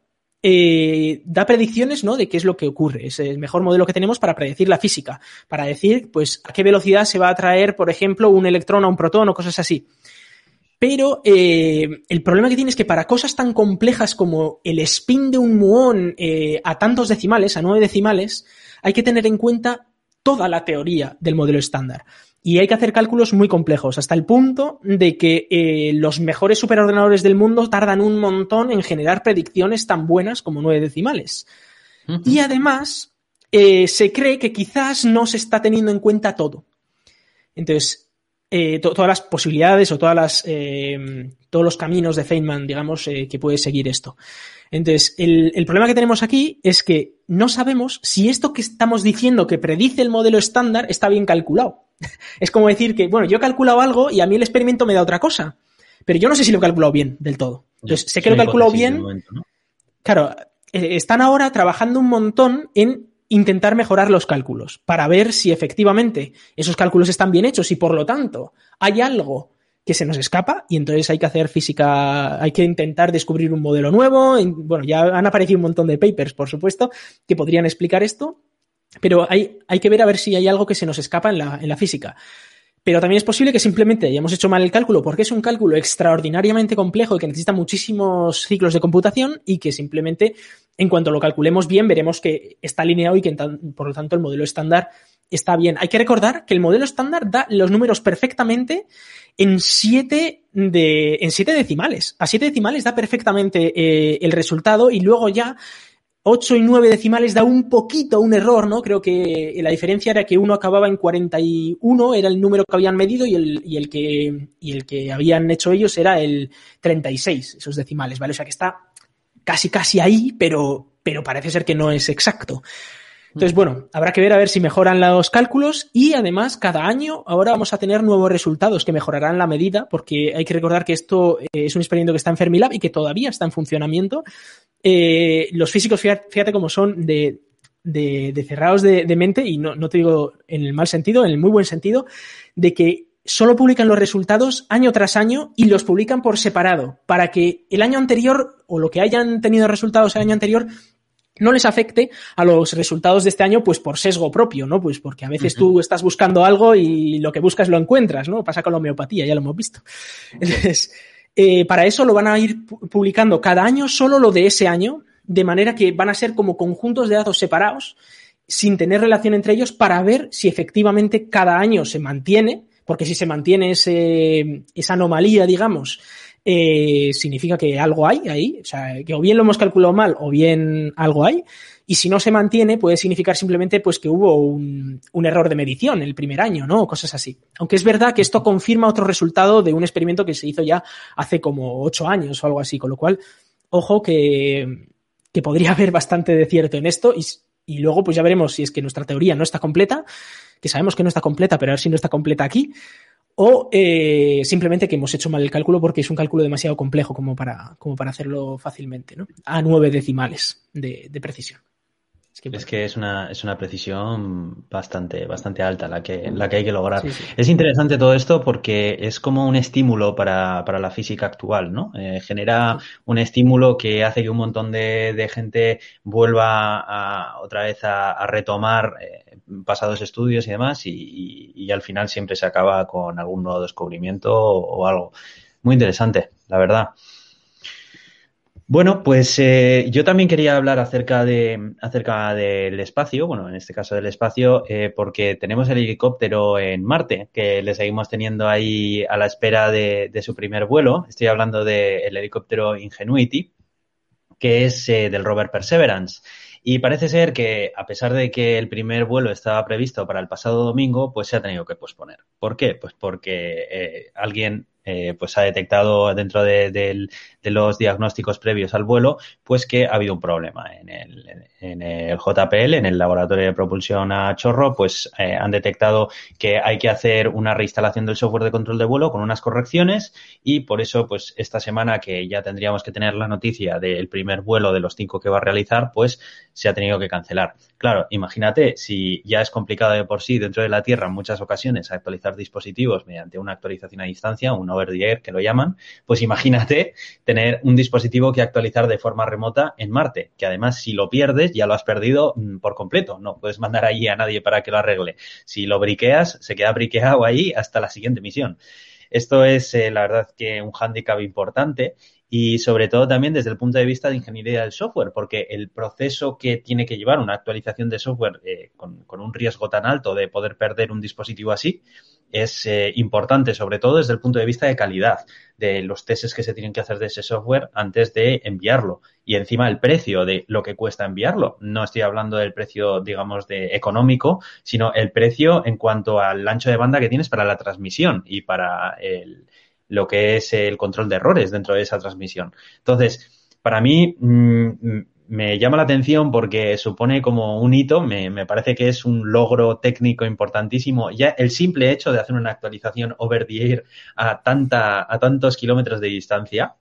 Eh, da predicciones, ¿no?, de qué es lo que ocurre. Es el mejor modelo que tenemos para predecir la física, para decir, pues, a qué velocidad se va a atraer, por ejemplo, un electrón a un protón o cosas así. Pero eh, el problema que tiene es que para cosas tan complejas como el spin de un muón eh, a tantos decimales, a nueve decimales, hay que tener en cuenta toda la teoría del modelo estándar. Y hay que hacer cálculos muy complejos, hasta el punto de que eh, los mejores superordenadores del mundo tardan un montón en generar predicciones tan buenas como nueve decimales. Uh-huh. Y además, eh, se cree que quizás no se está teniendo en cuenta todo. Entonces, eh, to- todas las posibilidades o todas las, eh, todos los caminos de Feynman, digamos, eh, que puede seguir esto. Entonces, el, el problema que tenemos aquí es que no sabemos si esto que estamos diciendo que predice el modelo estándar está bien calculado. Es como decir que, bueno, yo he calculado algo y a mí el experimento me da otra cosa, pero yo no sé si lo he calculado bien del todo. Entonces, sé que lo he calculado bien. Momento, ¿no? Claro, eh, están ahora trabajando un montón en intentar mejorar los cálculos para ver si efectivamente esos cálculos están bien hechos y, por lo tanto, hay algo que se nos escapa y entonces hay que hacer física, hay que intentar descubrir un modelo nuevo. Bueno, ya han aparecido un montón de papers, por supuesto, que podrían explicar esto, pero hay, hay que ver a ver si hay algo que se nos escapa en la, en la física. Pero también es posible que simplemente hayamos hecho mal el cálculo porque es un cálculo extraordinariamente complejo y que necesita muchísimos ciclos de computación y que simplemente, en cuanto lo calculemos bien, veremos que está alineado y que, por lo tanto, el modelo estándar está bien. Hay que recordar que el modelo estándar da los números perfectamente en siete, de, en siete decimales. A siete decimales da perfectamente eh, el resultado y luego ya ocho y nueve decimales da un poquito un error, ¿no? Creo que la diferencia era que uno acababa en cuarenta y uno, era el número que habían medido, y el, y el que, y el que habían hecho ellos era el treinta y seis, esos decimales, ¿vale? O sea que está casi casi ahí, pero, pero parece ser que no es exacto. Entonces, bueno, habrá que ver a ver si mejoran los cálculos y, además, cada año ahora vamos a tener nuevos resultados que mejorarán la medida, porque hay que recordar que esto es un experimento que está en Fermilab y que todavía está en funcionamiento. Eh, los físicos, fíjate, fíjate cómo son de, de, de cerrados de, de mente, y no, no te digo en el mal sentido, en el muy buen sentido, de que solo publican los resultados año tras año y los publican por separado, para que el año anterior, o lo que hayan tenido resultados el año anterior, no les afecte a los resultados de este año, pues por sesgo propio, ¿no? Pues porque a veces uh-huh. tú estás buscando algo y lo que buscas lo encuentras, ¿no? Pasa con la homeopatía, ya lo hemos visto. Entonces, eh, para eso lo van a ir publicando cada año solo lo de ese año, de manera que van a ser como conjuntos de datos separados, sin tener relación entre ellos, para ver si efectivamente cada año se mantiene, porque si se mantiene ese, esa anomalía, digamos, Eh, significa que algo hay ahí, o sea, que o bien lo hemos calculado mal o bien algo hay, y si no se mantiene puede significar simplemente pues que hubo un, un error de medición el primer año, ¿no? O cosas así. Aunque es verdad que esto confirma otro resultado de un experimento que se hizo ya hace como ocho años o algo así, con lo cual, ojo que, que podría haber bastante de cierto en esto, y, y luego pues ya veremos si es que nuestra teoría no está completa, que sabemos que no está completa, pero a ver si no está completa aquí, o eh, simplemente que hemos hecho mal el cálculo porque es un cálculo demasiado complejo como para, como para hacerlo fácilmente, ¿no? A nueve decimales de, de precisión. Es que, es que es una, es una precisión bastante, bastante alta la que, la que hay que lograr. Sí, sí. Es interesante todo esto porque es como un estímulo para, para la física actual, ¿no? Eh, genera un estímulo que hace que un montón de, de gente vuelva a, otra vez a, a retomar eh, pasados estudios y demás, y, y, y al final siempre se acaba con algún nuevo descubrimiento o, o algo. Muy interesante, la verdad. Bueno, pues eh, yo también quería hablar acerca de acerca del espacio, bueno, en este caso del espacio, eh, porque tenemos el helicóptero en Marte, que le seguimos teniendo ahí a la espera de, de su primer vuelo. Estoy hablando del helicóptero Ingenuity, que es eh, del rover Perseverance. Y parece ser que, a pesar de que el primer vuelo estaba previsto para el pasado domingo, pues se ha tenido que posponer. ¿Por qué? Pues porque eh, alguien eh, pues ha detectado dentro de, de, de los diagnósticos previos al vuelo, pues que ha habido un problema en el, en el J P L, en el laboratorio de propulsión a chorro, pues eh, han detectado que hay que hacer una reinstalación del software de control de vuelo con unas correcciones y por eso, pues esta semana que ya tendríamos que tener la noticia del primer vuelo de los cinco que va a realizar, pues se ha tenido que cancelar. Claro, imagínate, si ya es complicado de por sí dentro de la Tierra en muchas ocasiones actualizar dispositivos mediante una actualización a distancia, un over the air que lo llaman, pues imagínate tener un dispositivo que actualizar de forma remota en Marte, que además si lo pierdes ya lo has perdido por completo, no puedes mandar allí a nadie para que lo arregle. Si lo briqueas, se queda briqueado ahí hasta la siguiente misión. Esto es, eh, la verdad, que un hándicap importante y sobre todo también desde el punto de vista de ingeniería del software, porque el proceso que tiene que llevar una actualización de software eh, con, con un riesgo tan alto de poder perder un dispositivo así es eh, importante, sobre todo desde el punto de vista de calidad, de los testes que se tienen que hacer de ese software antes de enviarlo. Y encima el precio de lo que cuesta enviarlo. No estoy hablando del precio, digamos, de económico, sino el precio en cuanto al ancho de banda que tienes para la transmisión y para el, lo que es el control de errores dentro de esa transmisión. Entonces, para mí mmm, me llama la atención porque supone como un hito, me, me parece que es un logro técnico importantísimo. Ya el simple hecho de hacer una actualización over the air a, tanta, a tantos kilómetros de distancia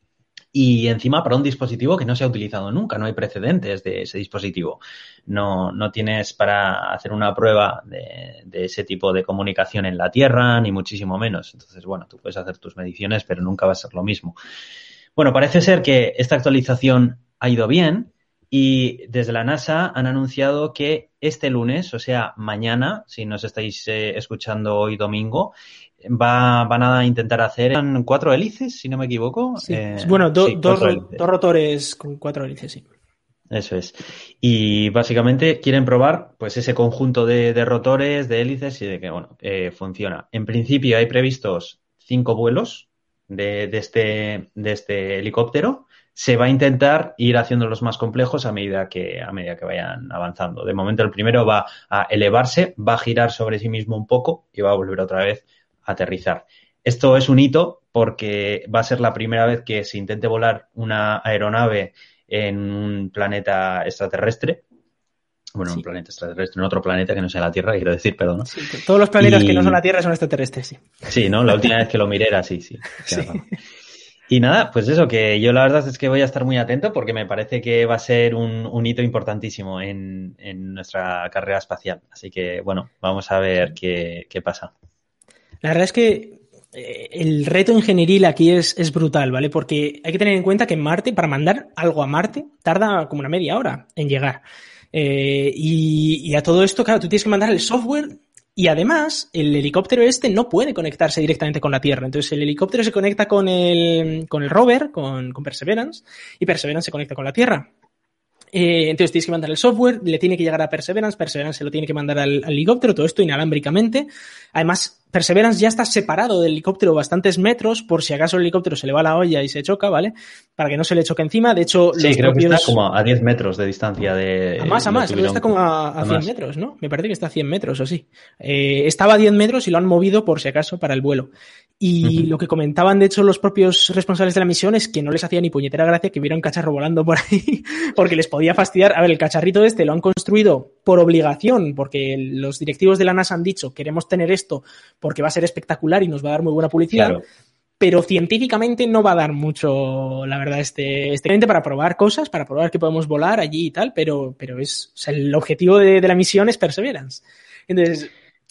y encima para un dispositivo que no se ha utilizado nunca, no hay precedentes de ese dispositivo. No, no tienes para hacer una prueba de, de ese tipo de comunicación en la Tierra, ni muchísimo menos. Entonces, bueno, tú puedes hacer tus mediciones, pero nunca va a ser lo mismo. Bueno, parece ser que esta actualización ha ido bien y desde la NASA han anunciado que este lunes, o sea, mañana, si nos estáis eh, escuchando hoy domingo, va, van a intentar hacer cuatro hélices, si no me equivoco. Sí. Eh, bueno, do, sí, dos, dos rotores con cuatro hélices, sí. Eso es. Y básicamente quieren probar pues ese conjunto de, de rotores, de hélices y de que, bueno, eh, funciona. En principio hay previstos cinco vuelos de, de, este, de este helicóptero. Se va a intentar ir haciendo los más complejos a medida que, a medida que vayan avanzando. De momento el primero va a elevarse, va a girar sobre sí mismo un poco y va a volver otra vez a aterrizar. Esto es un hito porque va a ser la primera vez que se intente volar una aeronave en un planeta extraterrestre. Bueno, sí. Un planeta extraterrestre, en otro planeta que no sea la Tierra, quiero decir, perdón, ¿no? Sí, todos los planetas y... que no son la Tierra son extraterrestres, sí. Sí, ¿no? La última vez que lo miré era así, sí. sí. Y nada, pues eso, que yo la verdad es que voy a estar muy atento porque me parece que va a ser un, un hito importantísimo en, en nuestra carrera espacial. Así que, bueno, vamos a ver qué, qué pasa. La verdad es que el reto ingenieril aquí es, es brutal, ¿vale? Porque hay que tener en cuenta que en Marte, para mandar algo a Marte, tarda como una media hora en llegar. Eh, y, y a todo esto, claro, tú tienes que mandar el software y además el helicóptero este no puede conectarse directamente con la Tierra. Entonces el helicóptero se conecta con el, con el rover, con, con Perseverance, y Perseverance se conecta con la Tierra. Eh, entonces tienes que mandar el software, le tiene que llegar a Perseverance, Perseverance se lo tiene que mandar al, al helicóptero, todo esto inalámbricamente. Además, Perseverance ya está separado del helicóptero bastantes metros, por si acaso el helicóptero se le va la olla y se choca, ¿vale? Para que no se le choque encima. De hecho, sí, los creo propios... que está como a diez metros de distancia de... A más, a más, creo que está como a, a cien metros, ¿no? Me parece que está a cien metros o sí. Eh, estaba a diez metros y lo han movido por si acaso para el vuelo. Y uh-huh. Lo que comentaban, de hecho, los propios responsables de la misión es que no les hacía ni puñetera gracia que hubiera un cacharro volando por ahí, porque les podía fastidiar. A ver, el cacharrito este lo han construido por obligación, porque los directivos de la NASA han dicho, queremos tener esto porque va a ser espectacular y nos va a dar muy buena publicidad. Claro. Pero científicamente no va a dar mucho, la verdad, este, este para probar cosas, para probar que podemos volar allí y tal, pero, pero es, o sea, el objetivo de, de la misión es Perseverance. Entonces,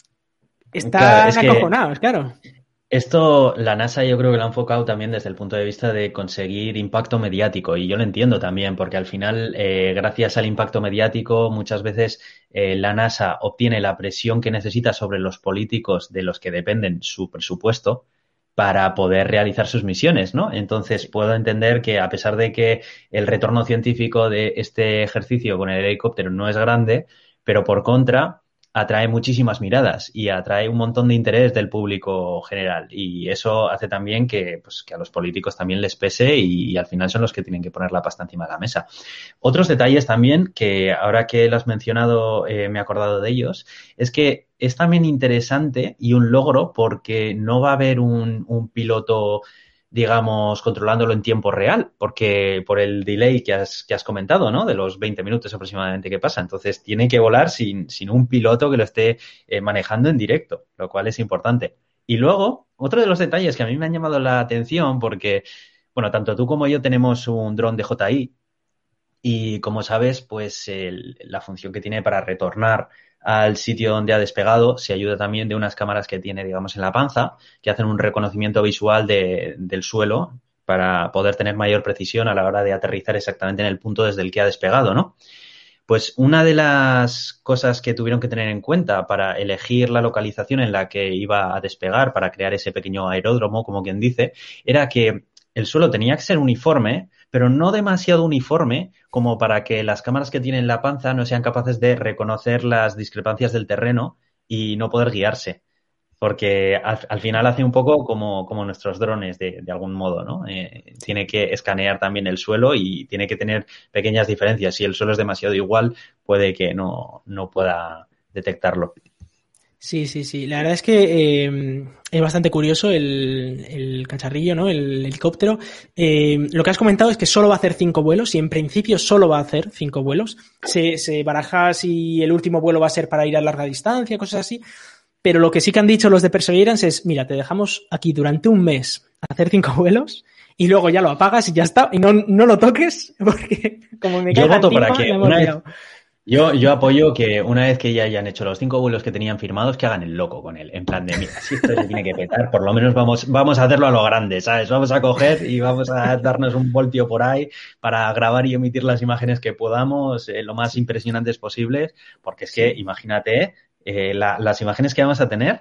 están claro, es acojonados, que... claro. Esto la NASA yo creo que lo ha enfocado también desde el punto de vista de conseguir impacto mediático y yo lo entiendo también porque al final eh, gracias al impacto mediático muchas veces eh, la NASA obtiene la presión que necesita sobre los políticos de los que dependen su presupuesto para poder realizar sus misiones, ¿no? Entonces puedo entender que a pesar de que el retorno científico de este ejercicio con el helicóptero no es grande, pero por contra atrae muchísimas miradas y atrae un montón de interés del público general. Y eso hace también que, pues, que a los políticos también les pese y, y al final son los que tienen que poner la pasta encima de la mesa. Otros detalles también, que ahora que lo has mencionado eh, me he acordado de ellos, es que es también interesante y un logro porque no va a haber un, un piloto, digamos, controlándolo en tiempo real, porque por el delay que has, que has comentado, ¿no? De los veinte minutos aproximadamente que pasa. Entonces, tiene que volar sin, sin un piloto que lo esté eh, manejando en directo, lo cual es importante. Y luego, otro de los detalles que a mí me han llamado la atención, porque, bueno, tanto tú como yo tenemos un dron de J I y, como sabes, pues el, la función que tiene para retornar al sitio donde ha despegado se ayuda también de unas cámaras que tiene, digamos, en la panza, que hacen un reconocimiento visual de, del suelo para poder tener mayor precisión a la hora de aterrizar exactamente en el punto desde el que ha despegado, ¿no? Pues una de las cosas que tuvieron que tener en cuenta para elegir la localización en la que iba a despegar, para crear ese pequeño aeródromo, como quien dice, era que el suelo tenía que ser uniforme, pero no demasiado uniforme como para que las cámaras que tienen en la panza no sean capaces de reconocer las discrepancias del terreno y no poder guiarse. Porque al, al final hace un poco como, como nuestros drones, de, de algún modo, ¿no? Eh, tiene que escanear también el suelo y tiene que tener pequeñas diferencias. Si el suelo es demasiado igual, puede que no, no pueda detectarlo. Sí, sí, sí. La verdad es que eh, es bastante curioso el, el cacharrillo, ¿no? El helicóptero. Eh, lo que has comentado es que solo va a hacer cinco vuelos y en principio solo va a hacer cinco vuelos. Se, se baraja si el último vuelo va a ser para ir a larga distancia, cosas así. Pero lo que sí que han dicho los de Perseverance es, mira, te dejamos aquí durante un mes hacer cinco vuelos y luego ya lo apagas y ya está. Y no, no lo toques porque como me Yo caiga voto encima, para que me hemos una vez, liado. yo, yo apoyo que una vez que ya hayan hecho los cinco vuelos que tenían firmados, que hagan el loco con él. En plan de, mira, si esto se tiene que petar, por lo menos vamos, vamos a hacerlo a lo grande, ¿sabes? Vamos a coger y vamos a darnos un voltio por ahí para grabar y emitir las imágenes que podamos, eh, lo más impresionantes posibles, porque es que, imagínate, eh, la, las imágenes que vamos a tener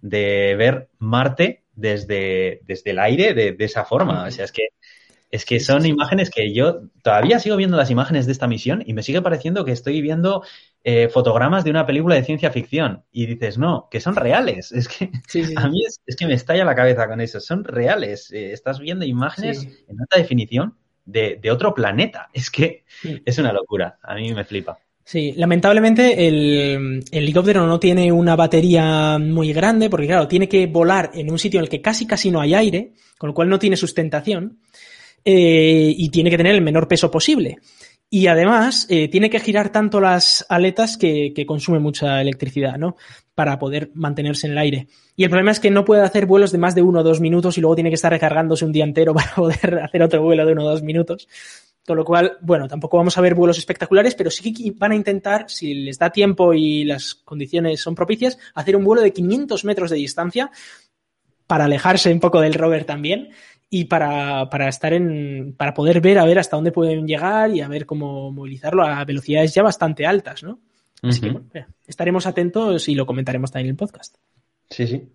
de ver Marte desde, desde el aire de, de esa forma. O sea, es que Es que son imágenes que yo todavía sigo viendo las imágenes de esta misión y me sigue pareciendo que estoy viendo eh, fotogramas de una película de ciencia ficción. Y dices, no, que son reales. Es que sí, sí. a mí es, es que me estalla la cabeza con eso. Son reales. Eh, estás viendo imágenes sí. en alta definición de, de otro planeta. Es que sí. es una locura. A mí me flipa. Sí, lamentablemente el, el helicóptero no tiene una batería muy grande porque, claro, tiene que volar en un sitio en el que casi casi no hay aire, con lo cual no tiene sustentación. Eh, y tiene que tener el menor peso posible. Y además, eh, tiene que girar tanto las aletas que, que consume mucha electricidad, ¿no? Para poder mantenerse en el aire. Y el problema es que no puede hacer vuelos de más de uno o dos minutos y luego tiene que estar recargándose un día entero para poder hacer otro vuelo de uno o dos minutos. Con lo cual, bueno, tampoco vamos a ver vuelos espectaculares, pero sí que van a intentar, si les da tiempo y las condiciones son propicias, hacer un vuelo de quinientos metros de distancia para alejarse un poco del rover también. Y para, para estar en, para poder ver a ver hasta dónde pueden llegar y a ver cómo movilizarlo a velocidades ya bastante altas, ¿no? Uh-huh. Así que bueno, estaremos atentos y lo comentaremos también en el podcast. Sí, sí.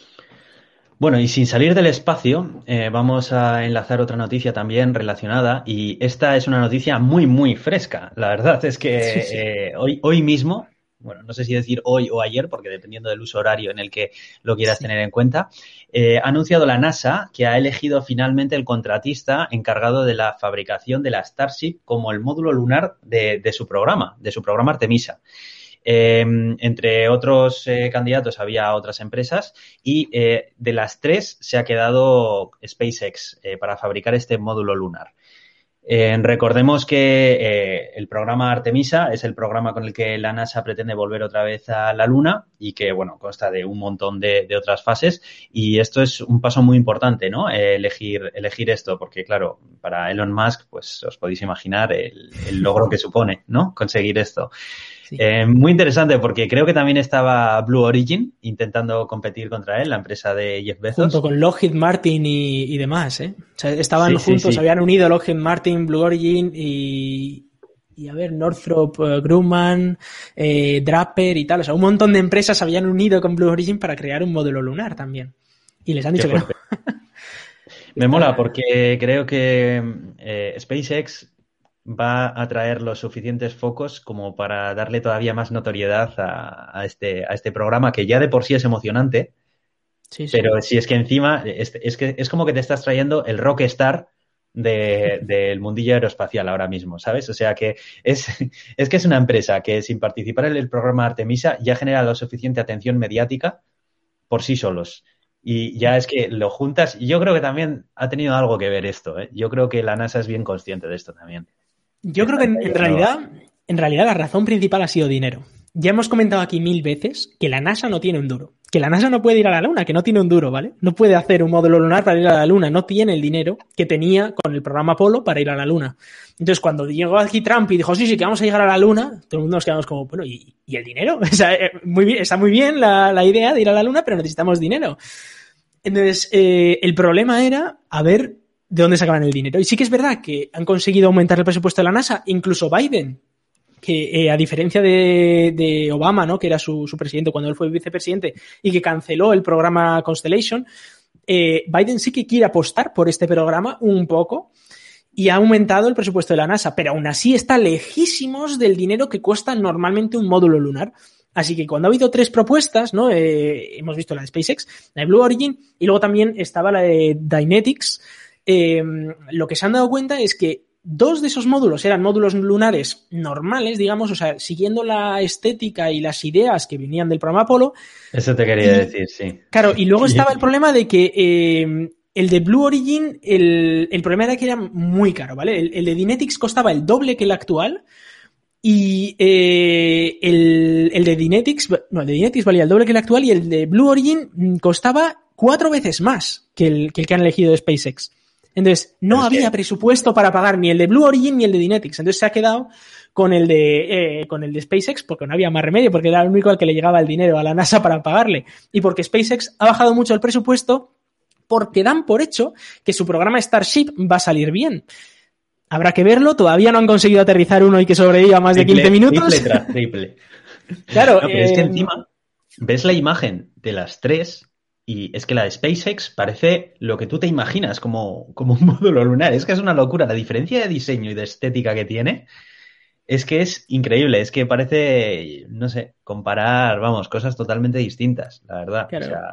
Bueno, y sin salir del espacio, eh, vamos a enlazar otra noticia también relacionada y esta es una noticia muy, muy fresca. La verdad es que sí, sí. Eh, hoy, hoy mismo, bueno, no sé si decir hoy o ayer, porque dependiendo del uso horario en el que lo quieras sí. tener en cuenta, eh, ha anunciado la NASA que ha elegido finalmente el contratista encargado de la fabricación de la Starship como el módulo lunar de, de su programa, de su programa Artemisa. Eh, entre otros eh, candidatos había otras empresas y eh, de las tres se ha quedado SpaceX eh, para fabricar este módulo lunar. Eh, recordemos que eh, el programa Artemisa es el programa con el que la NASA pretende volver otra vez a la Luna y que, bueno, consta de un montón de, de otras fases y esto es un paso muy importante, ¿no? Eh, elegir, elegir esto porque, claro, para Elon Musk, pues os podéis imaginar el, el logro que supone, ¿no? Conseguir esto. Sí. Eh, muy interesante porque creo que también estaba Blue Origin intentando competir contra él, la empresa de Jeff Bezos. Junto con Lockheed Martin y, y demás, ¿eh? O sea, estaban sí, juntos, sí, sí. habían unido Lockheed Martin, Blue Origin y, y a ver, Northrop uh, Grumman, eh, Draper y tal. O sea, un montón de empresas habían unido con Blue Origin para crear un módulo lunar también. Y les han dicho que no. Me mola porque creo que eh, SpaceX va a traer los suficientes focos como para darle todavía más notoriedad a, a, este, a este programa que ya de por sí es emocionante. Sí, sí. Pero si es que encima es, es que es como que te estás trayendo el rockstar de, del mundillo aeroespacial ahora mismo, ¿sabes? O sea que es, es que es una empresa que sin participar en el programa Artemisa ya genera la suficiente atención mediática por sí solos. Y ya es que lo juntas, y yo creo que también ha tenido algo que ver esto, ¿eh? Yo creo que la NASA es bien consciente de esto también. Yo creo que en, en realidad, en realidad la razón principal ha sido dinero. Ya hemos comentado aquí mil veces que la NASA no tiene un duro. Que la NASA no puede ir a la Luna, que no tiene un duro, ¿vale? No puede hacer un módulo lunar para ir a la Luna. No tiene el dinero que tenía con el programa Apolo para ir a la Luna. Entonces, cuando llegó aquí Trump y dijo, sí, sí, que vamos a llegar a la Luna, todo el mundo nos quedamos como, bueno, ¿y, y el dinero? O sea, muy bien, está muy bien la, la idea de ir a la Luna, pero necesitamos dinero. Entonces, eh, el problema era a ver de dónde sacaban el dinero. Y sí que es verdad que han conseguido aumentar el presupuesto de la NASA, incluso Biden, que eh, a diferencia de, de Obama, ¿no? Que era su, su presidente cuando él fue vicepresidente y que canceló el programa Constellation, eh, Biden sí que quiere apostar por este programa un poco y ha aumentado el presupuesto de la NASA, pero aún así está lejísimos del dinero que cuesta normalmente un módulo lunar. Así que cuando ha habido tres propuestas, ¿no? Eh, hemos visto la de SpaceX, la de Blue Origin y luego también estaba la de Dynetics. Eh, lo que se han dado cuenta es que dos de esos módulos eran módulos lunares normales, digamos, o sea, siguiendo la estética y las ideas que venían del programa Apolo. Eso te quería y, decir, sí. Claro, y luego estaba el problema de que eh, el de Blue Origin, el, el problema era que era muy caro, ¿vale? El, el de Dynetics costaba el doble que el actual y eh, el, el de Dynetics, no, el de Dynetics valía el doble que el actual y el de Blue Origin costaba cuatro veces más que el que, el que han elegido de SpaceX. Entonces, no es había que... presupuesto para pagar ni el de Blue Origin ni el de Dynetics. Entonces se ha quedado con el de eh, con el de SpaceX porque no había más remedio, porque era el único al que le llegaba el dinero a la NASA para pagarle. Y porque SpaceX ha bajado mucho el presupuesto porque dan por hecho que su programa Starship va a salir bien. Habrá que verlo, todavía no han conseguido aterrizar uno y que sobreviva más triple, de quince minutos. Triple tras triple. Claro. No, pero eh... es que encima ves la imagen de las tres y es que la de SpaceX parece lo que tú te imaginas como, como un módulo lunar. Es que es una locura. La diferencia de diseño y de estética que tiene es que es increíble. Es que parece, no sé, comparar, vamos, cosas totalmente distintas, la verdad. Claro. O sea...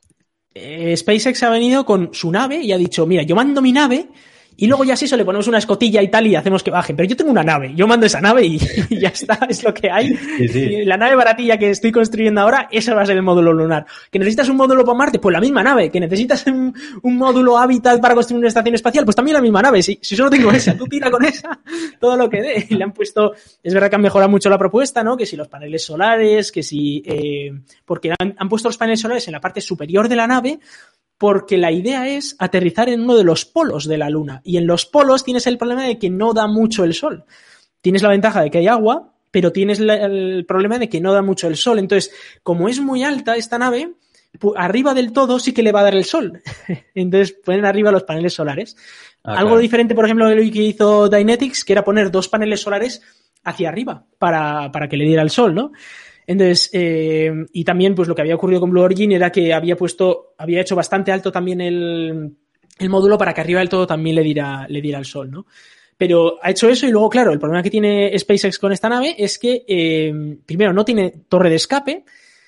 eh, SpaceX ha venido con su nave y ha dicho, mira, yo mando mi nave y luego ya sí eso le ponemos una escotilla y tal y hacemos que baje. Pero yo tengo una nave, yo mando esa nave y, y ya está, es lo que hay. Sí, sí. La nave baratilla que estoy construyendo ahora, esa va a ser el módulo lunar. ¿Que necesitas un módulo para Marte? Pues la misma nave. ¿Que necesitas un, un módulo hábitat para construir una estación espacial? Pues también la misma nave. Si, si solo tengo esa, tú tira con esa todo lo que dé. Le han puesto, es verdad que han mejorado mucho la propuesta, ¿no? Que si los paneles solares, que si, eh, porque han, han puesto los paneles solares en la parte superior de la nave, porque la idea es aterrizar en uno de los polos de la Luna. Y en los polos tienes el problema de que no da mucho el sol. Tienes la ventaja de que hay agua, pero tienes la, el problema de que no da mucho el sol. Entonces, como es muy alta esta nave, arriba del todo sí que le va a dar el sol. Entonces, ponen arriba los paneles solares. Ah, Algo claro. diferente, por ejemplo, de lo que hizo Dynetics, que era poner dos paneles solares hacia arriba para, para que le diera el sol, ¿no? Entonces, eh, y también pues lo que había ocurrido con Blue Origin era que había puesto, había hecho bastante alto también el, el módulo para que arriba del todo también le diera, le diera el sol, ¿no? Pero ha hecho eso y luego, claro, el problema que tiene SpaceX con esta nave es que, eh, primero, no tiene torre de escape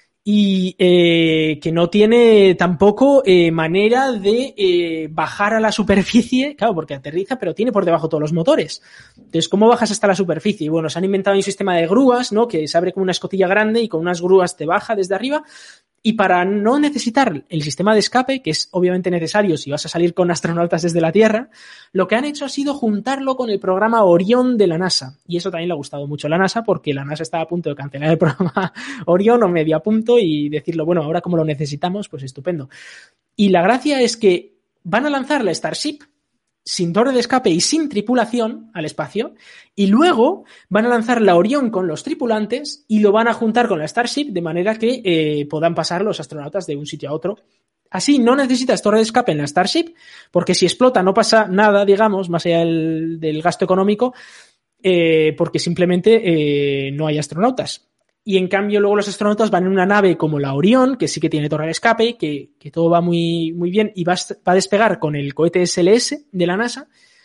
y eh, que no tiene tampoco eh, manera de eh, bajar a la superficie, claro, porque aterriza, pero tiene por debajo todos los motores. Entonces, ¿cómo bajas hasta la superficie? Y bueno, se han inventado un sistema de grúas, ¿no? Que se abre con una escotilla grande y con unas grúas te baja desde arriba. Y para no necesitar el sistema de escape, que es obviamente necesario si vas a salir con astronautas desde la Tierra, lo que han hecho ha sido juntarlo con el programa Orión de la NASA. Y eso también le ha gustado mucho a la NASA porque la NASA estaba a punto de cancelar el programa Orión o medio a punto y decirlo, bueno, ahora como lo necesitamos, pues estupendo. Y la gracia es que van a lanzar la Starship sin torre de escape y sin tripulación al espacio, y luego van a lanzar la Orión con los tripulantes y lo van a juntar con la Starship de manera que eh, puedan pasar los astronautas de un sitio a otro. Así no necesitas torre de escape en la Starship, porque si explota no pasa nada, digamos, más allá del, del gasto económico, eh, porque simplemente eh, no hay astronautas. Y en cambio luego los astronautas van en una nave como la Orión, que sí que tiene torre de escape, que, que todo va muy, muy bien y va, va a despegar con el cohete S L S de la NASA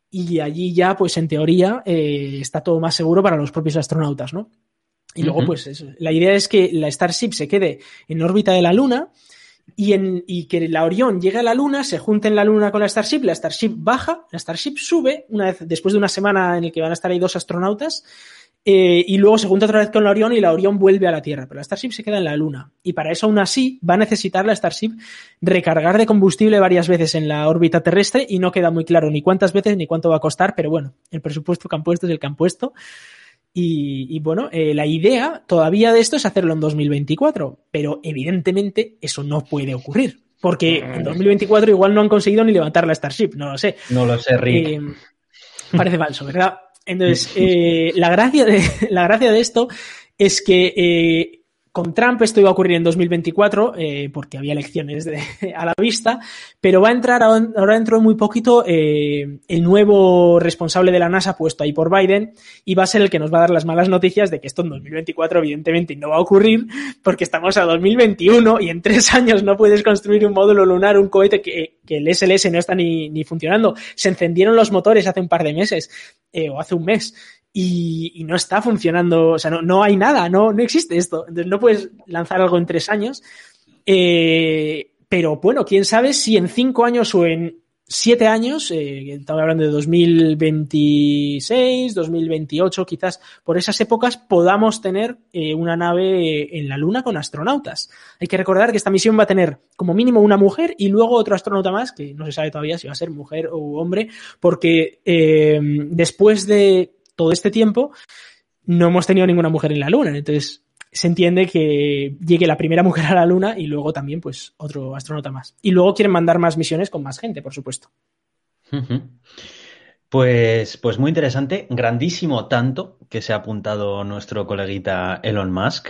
y allí ya, pues en teoría, eh, está todo más seguro para los propios astronautas, ¿no? Y luego, uh-huh. pues eso, la idea es que la Starship se quede en órbita de la Luna y, en, y que la Orión llegue a la Luna, se junte en la Luna con la Starship, la Starship baja, la Starship sube, una vez después de una semana en la que van a estar ahí dos astronautas, eh, y luego se junta otra vez con la Orión y la Orión vuelve a la Tierra, pero la Starship se queda en la Luna. Y para eso, aún así, va a necesitar la Starship recargar de combustible varias veces en la órbita terrestre y no queda muy claro ni cuántas veces ni cuánto va a costar, pero bueno, el presupuesto que han puesto es el que han puesto. Y, y bueno, eh, la idea todavía de esto es hacerlo en dos mil veinticuatro, pero evidentemente eso no puede ocurrir, porque en dos mil veinticuatro igual no han conseguido ni levantar la Starship, no lo sé. No lo sé, Rick. Eh, parece falso, ¿verdad? Entonces, eh, la gracia de, la gracia de esto es que eh, con Trump esto iba a ocurrir en dos mil veinticuatro, eh, porque había elecciones de, a la vista, pero va a entrar ahora dentro de muy poquito eh, el nuevo responsable de la NASA puesto ahí por Biden y va a ser el que nos va a dar las malas noticias de que esto en dos mil veinticuatro evidentemente no va a ocurrir porque estamos a dos mil veintiuno y en tres años no puedes construir un módulo lunar, un cohete que, que el S L S no está ni, ni funcionando. Se encendieron los motores hace un par de meses eh, o hace un mes. Y, y no está funcionando, o sea, no, no hay nada, no, no existe esto. Entonces no puedes lanzar algo en tres años. Eh, pero bueno, quién sabe si en cinco años o en siete años, eh, estamos hablando de dos mil veintiséis, dos mil veintiocho, quizás por esas épocas podamos tener eh, una nave en la Luna con astronautas. Hay que recordar que esta misión va a tener como mínimo una mujer y luego otro astronauta más, que no se sabe todavía si va a ser mujer o hombre, porque eh, después de todo este tiempo no hemos tenido ninguna mujer en la Luna, entonces se entiende que llegue la primera mujer a la Luna y luego también pues otro astronauta más. Y luego quieren mandar más misiones con más gente, por supuesto. Uh-huh. Pues, pues muy interesante, grandísimo tanto que se ha apuntado nuestro coleguita Elon Musk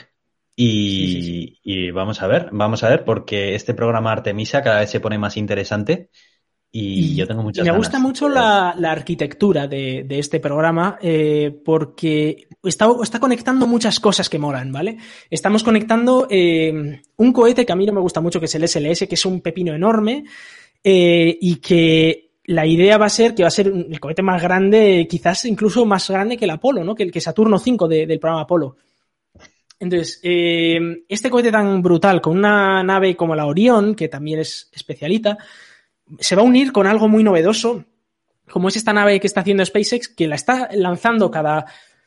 y, sí, sí, sí. y vamos a ver, vamos a ver porque este programa Artemisa cada vez se pone más interesante. Y, y yo tengo muchas y me ganas. gusta mucho la, la arquitectura de, de este programa eh, porque está, está conectando muchas cosas que molan, ¿vale? Estamos conectando eh, un cohete que a mí no me gusta mucho, que es el S L S, que es un pepino enorme eh, y que la idea va a ser que va a ser el cohete más grande, quizás incluso más grande que el Apolo, ¿no? Que el que Saturno cinco de, del programa Apolo. Entonces, eh, este cohete tan brutal con una nave como la Orión, que también es especialita, se va a unir con algo muy novedoso, como es esta nave que está haciendo SpaceX, que la está lanzando cada,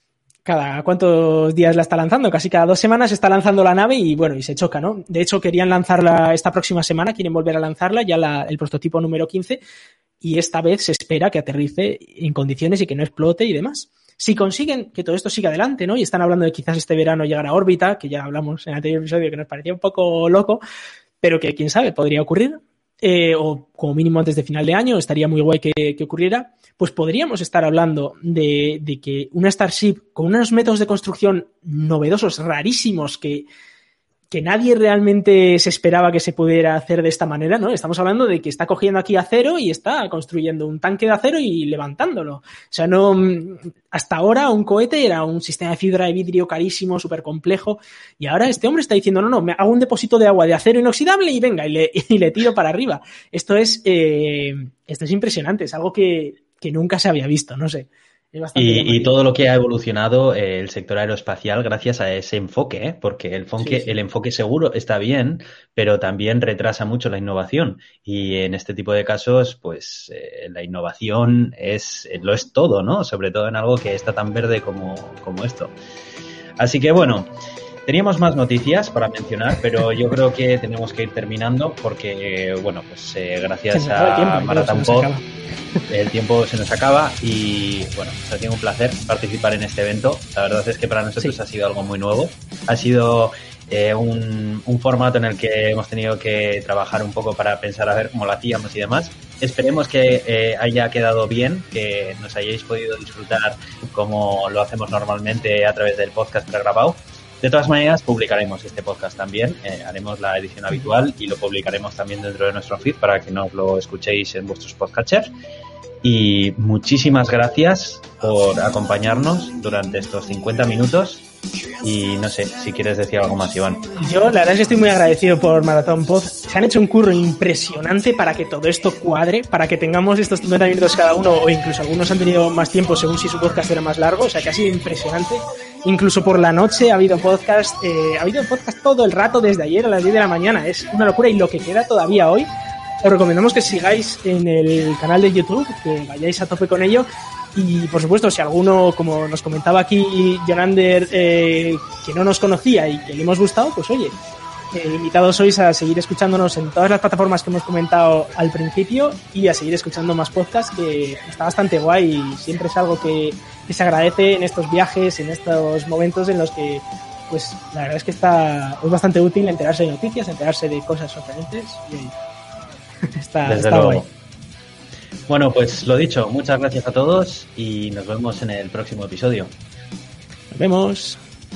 cada ¿cuántos días la está lanzando? Casi cada dos semanas está lanzando la nave y bueno, y se choca, ¿no? De hecho, querían lanzarla esta próxima semana, quieren volver a lanzarla, ya la, el prototipo número quince, y esta vez se espera que aterrice en condiciones y que no explote y demás. Si consiguen que todo esto siga adelante, ¿no? Y están hablando de quizás este verano llegar a órbita, que ya hablamos en el anterior episodio que nos parecía un poco loco, pero que quién sabe, podría ocurrir. Eh, o como mínimo antes de final de año, estaría muy guay que, que ocurriera, pues podríamos estar hablando de, de que una Starship con unos métodos de construcción novedosos, rarísimos, que, que nadie realmente se esperaba que se pudiera hacer de esta manera, ¿no? Estamos hablando de que está cogiendo aquí acero y está construyendo un tanque de acero y levantándolo. O sea, no, hasta ahora un cohete era un sistema de fibra de vidrio carísimo, súper complejo, y ahora este hombre está diciendo, no, no, me hago un depósito de agua de acero inoxidable y venga, y le, y le tiro para arriba. Esto es, eh, esto es impresionante, es algo que, que nunca se había visto, no sé. Y, y todo lo que ha evolucionado eh, el sector aeroespacial gracias a ese enfoque, ¿eh? Porque el enfoque, sí, sí. el enfoque seguro está bien, pero también retrasa mucho la innovación. Y en este tipo de casos, pues eh, la innovación es lo es todo, ¿no? Sobre todo en algo que está tan verde como, como esto. Así que bueno, teníamos más noticias para mencionar, pero yo creo que tenemos que ir terminando porque, bueno, pues eh, gracias a tiempo, Marathon Pod el tiempo se nos acaba y, bueno, ha sido un placer participar en este evento. La verdad es que para nosotros sí. ha sido algo muy nuevo. Ha sido eh, un, un formato en el que hemos tenido que trabajar un poco para pensar a ver cómo lo hacíamos y demás. Esperemos que eh, haya quedado bien, que nos hayáis podido disfrutar como lo hacemos normalmente a través del podcast pregrabado. De todas maneras, publicaremos este podcast también, eh, haremos la edición habitual y lo publicaremos también dentro de nuestro feed para que nos lo escuchéis en vuestros podcatchers. Y muchísimas gracias por acompañarnos durante estos cincuenta minutos. Y no sé si quieres decir algo más, Iván. Yo la verdad es que estoy muy agradecido por Marathon Pod. se han hecho un curro impresionante para que todo esto cuadre, para que tengamos estos cincuenta minutos cada uno, o incluso algunos han tenido más tiempo según si su podcast era más largo, o sea que ha sido impresionante. Incluso por la noche ha habido podcast, eh, ha habido podcast todo el rato desde ayer a las diez de la mañana, es una locura, y lo que queda todavía hoy. Os recomendamos que sigáis en el canal de YouTube, que vayáis a tope con ello. Y, por supuesto, si alguno, como nos comentaba aquí Jonander, eh, que no nos conocía y que le hemos gustado, pues oye, eh, invitados sois a seguir escuchándonos en todas las plataformas que hemos comentado al principio y a seguir escuchando más podcasts, que está bastante guay y siempre es algo que, que se agradece en estos viajes, en estos momentos en los que, pues, la verdad es que está es bastante útil enterarse de noticias, enterarse de cosas sorprendentes y está, Desde está luego. guay. Bueno, pues lo dicho, muchas gracias a todos y nos vemos en el próximo episodio. Nos vemos.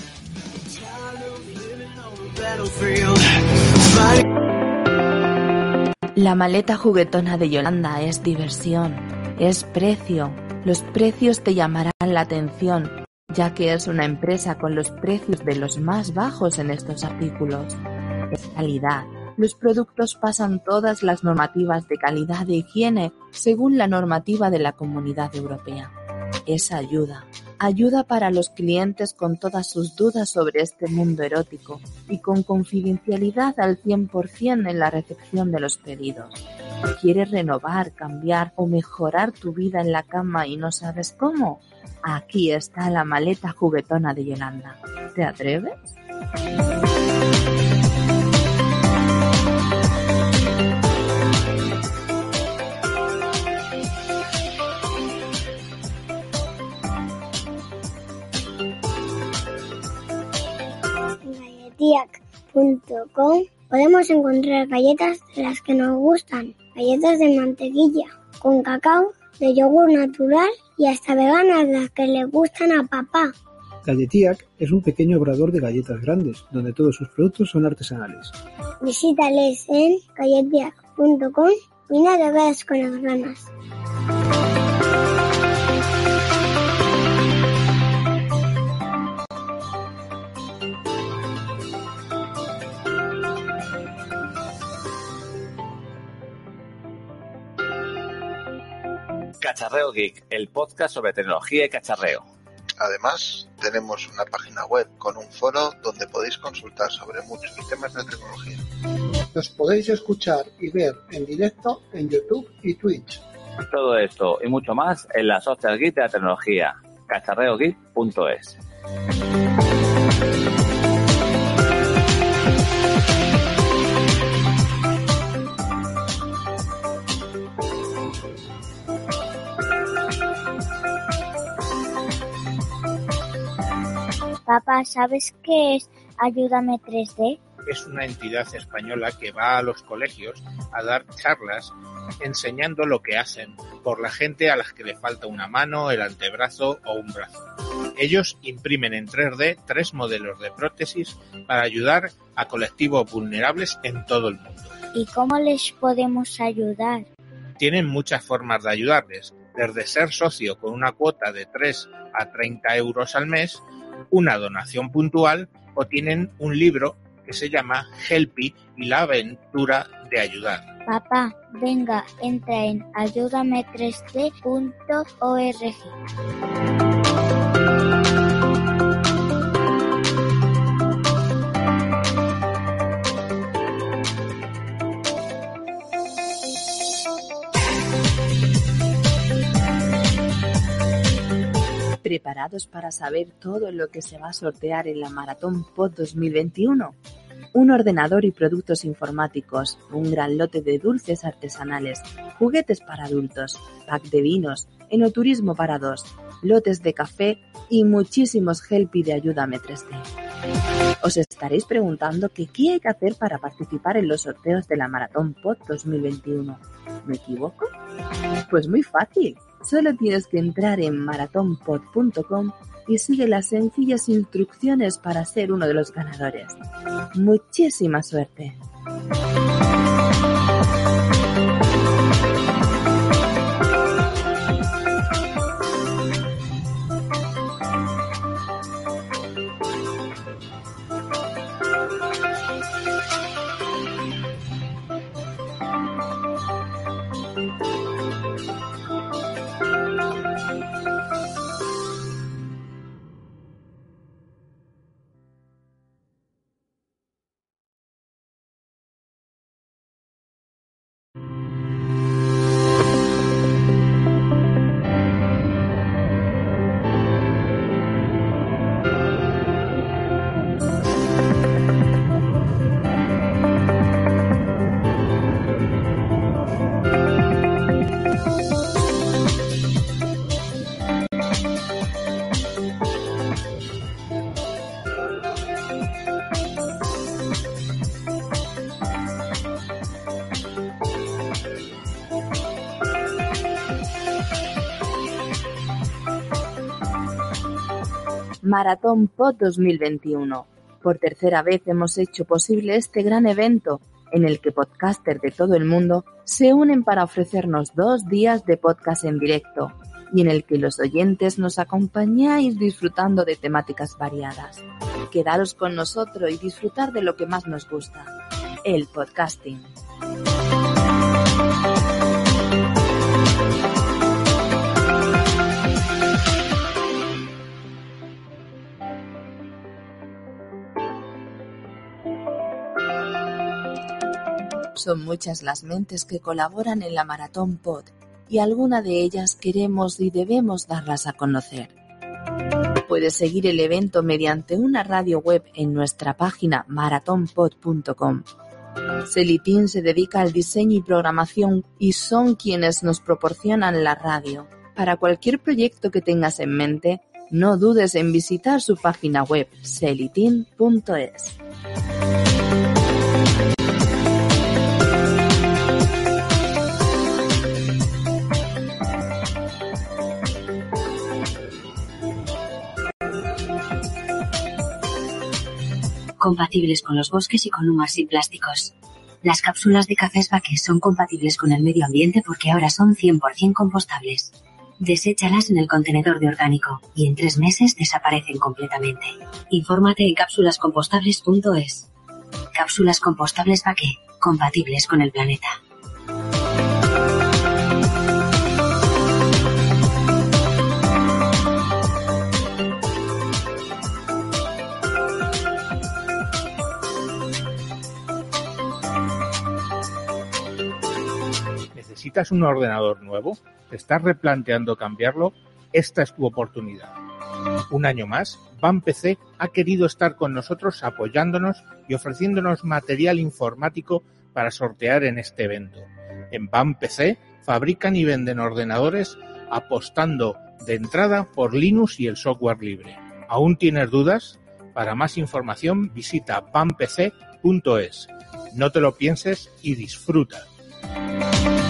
La maleta juguetona de Yolanda es diversión, es precio. Los precios te llamarán la atención, ya que es una empresa con los precios de los más bajos en estos artículos. Es calidad. Los productos pasan todas las normativas de calidad de higiene según la normativa de la Comunidad Europea. Es ayuda. Ayuda para los clientes con todas sus dudas sobre este mundo erótico y con confidencialidad al cien por ciento en la recepción de los pedidos. ¿Quieres renovar, cambiar o mejorar tu vida en la cama y no sabes cómo? Aquí está la maleta juguetona de Yolanda. ¿Te atreves? galletiac punto com podemos encontrar galletas de las que nos gustan, galletas de mantequilla, con cacao, de yogur natural y hasta veganas, las que le gustan a papá. Galletiac es un pequeño obrador de galletas grandes, donde todos sus productos son artesanales. Visítales en galletiac punto com y no te quedes con las ganas. Cacharreo Geek, el podcast sobre tecnología y cacharreo. Además, tenemos una página web con un foro donde podéis consultar sobre muchos temas de tecnología. Nos podéis escuchar y ver en directo en YouTube y Twitch. Todo esto y mucho más en la Social Geek de la tecnología, cacharreo geek punto es. Papá, ¿sabes qué es Ayúdame tres D? Es una entidad española que va a los colegios a dar charlas enseñando lo que hacen por la gente a las que le falta una mano, el antebrazo o un brazo. Ellos imprimen en tres D tres modelos de prótesis para ayudar a colectivos vulnerables en todo el mundo. ¿Y cómo les podemos ayudar? Tienen muchas formas de ayudarles, desde ser socio con una cuota de tres a treinta euros al mes, una donación puntual, o tienen un libro que se llama Helpy y la aventura de ayudar. Papá, venga, entra en ayúdame tres d punto org. ¿Preparados para saber todo lo que se va a sortear en la Maratón Pod dos mil veintiuno? Un ordenador y productos informáticos, un gran lote de dulces artesanales, juguetes para adultos, pack de vinos, enoturismo para dos, lotes de café y muchísimos Helpy de Ayúdame tres D. Os estaréis preguntando que qué hay que hacer para participar en los sorteos de la Maratón Pod dos mil veintiuno. ¿Me equivoco? Pues muy fácil. Solo tienes que entrar en marathon pod punto com y sigue las sencillas instrucciones para ser uno de los ganadores. ¡Muchísima suerte! Maratón Pod dos mil veintiuno. Por tercera vez hemos hecho posible este gran evento en el que podcasters de todo el mundo se unen para ofrecernos dos días de podcast en directo y en el que los oyentes nos acompañáis disfrutando de temáticas variadas. Quedaros con nosotros y disfrutar de lo que más nos gusta, el podcasting. Son muchas las mentes que colaboran en la Maratón Pod y alguna de ellas queremos y debemos darlas a conocer. Puedes seguir el evento mediante una radio web en nuestra página marathon pod punto com. Celitin se dedica al diseño y programación y son quienes nos proporcionan la radio. Para cualquier proyecto que tengas en mente, no dudes en visitar su página web celitin punto es. Compatibles con los bosques y con humas y plásticos. Las cápsulas de cafés Baque son compatibles con el medio ambiente porque ahora son cien por ciento compostables. Deséchalas en el contenedor de orgánico y en tres meses desaparecen completamente. Infórmate en cápsulas compostables punto es. Cápsulas compostables Baque, compatibles con el planeta. ¿Necesitas un ordenador nuevo? ¿Te estás replanteando cambiarlo? Esta es tu oportunidad. Un año más, B A M P C ha querido estar con nosotros apoyándonos y ofreciéndonos material informático para sortear en este evento. En B A M P C fabrican y venden ordenadores apostando de entrada por Linux y el software libre. ¿Aún tienes dudas? Para más información visita bam p c punto es. No te lo pienses y disfruta.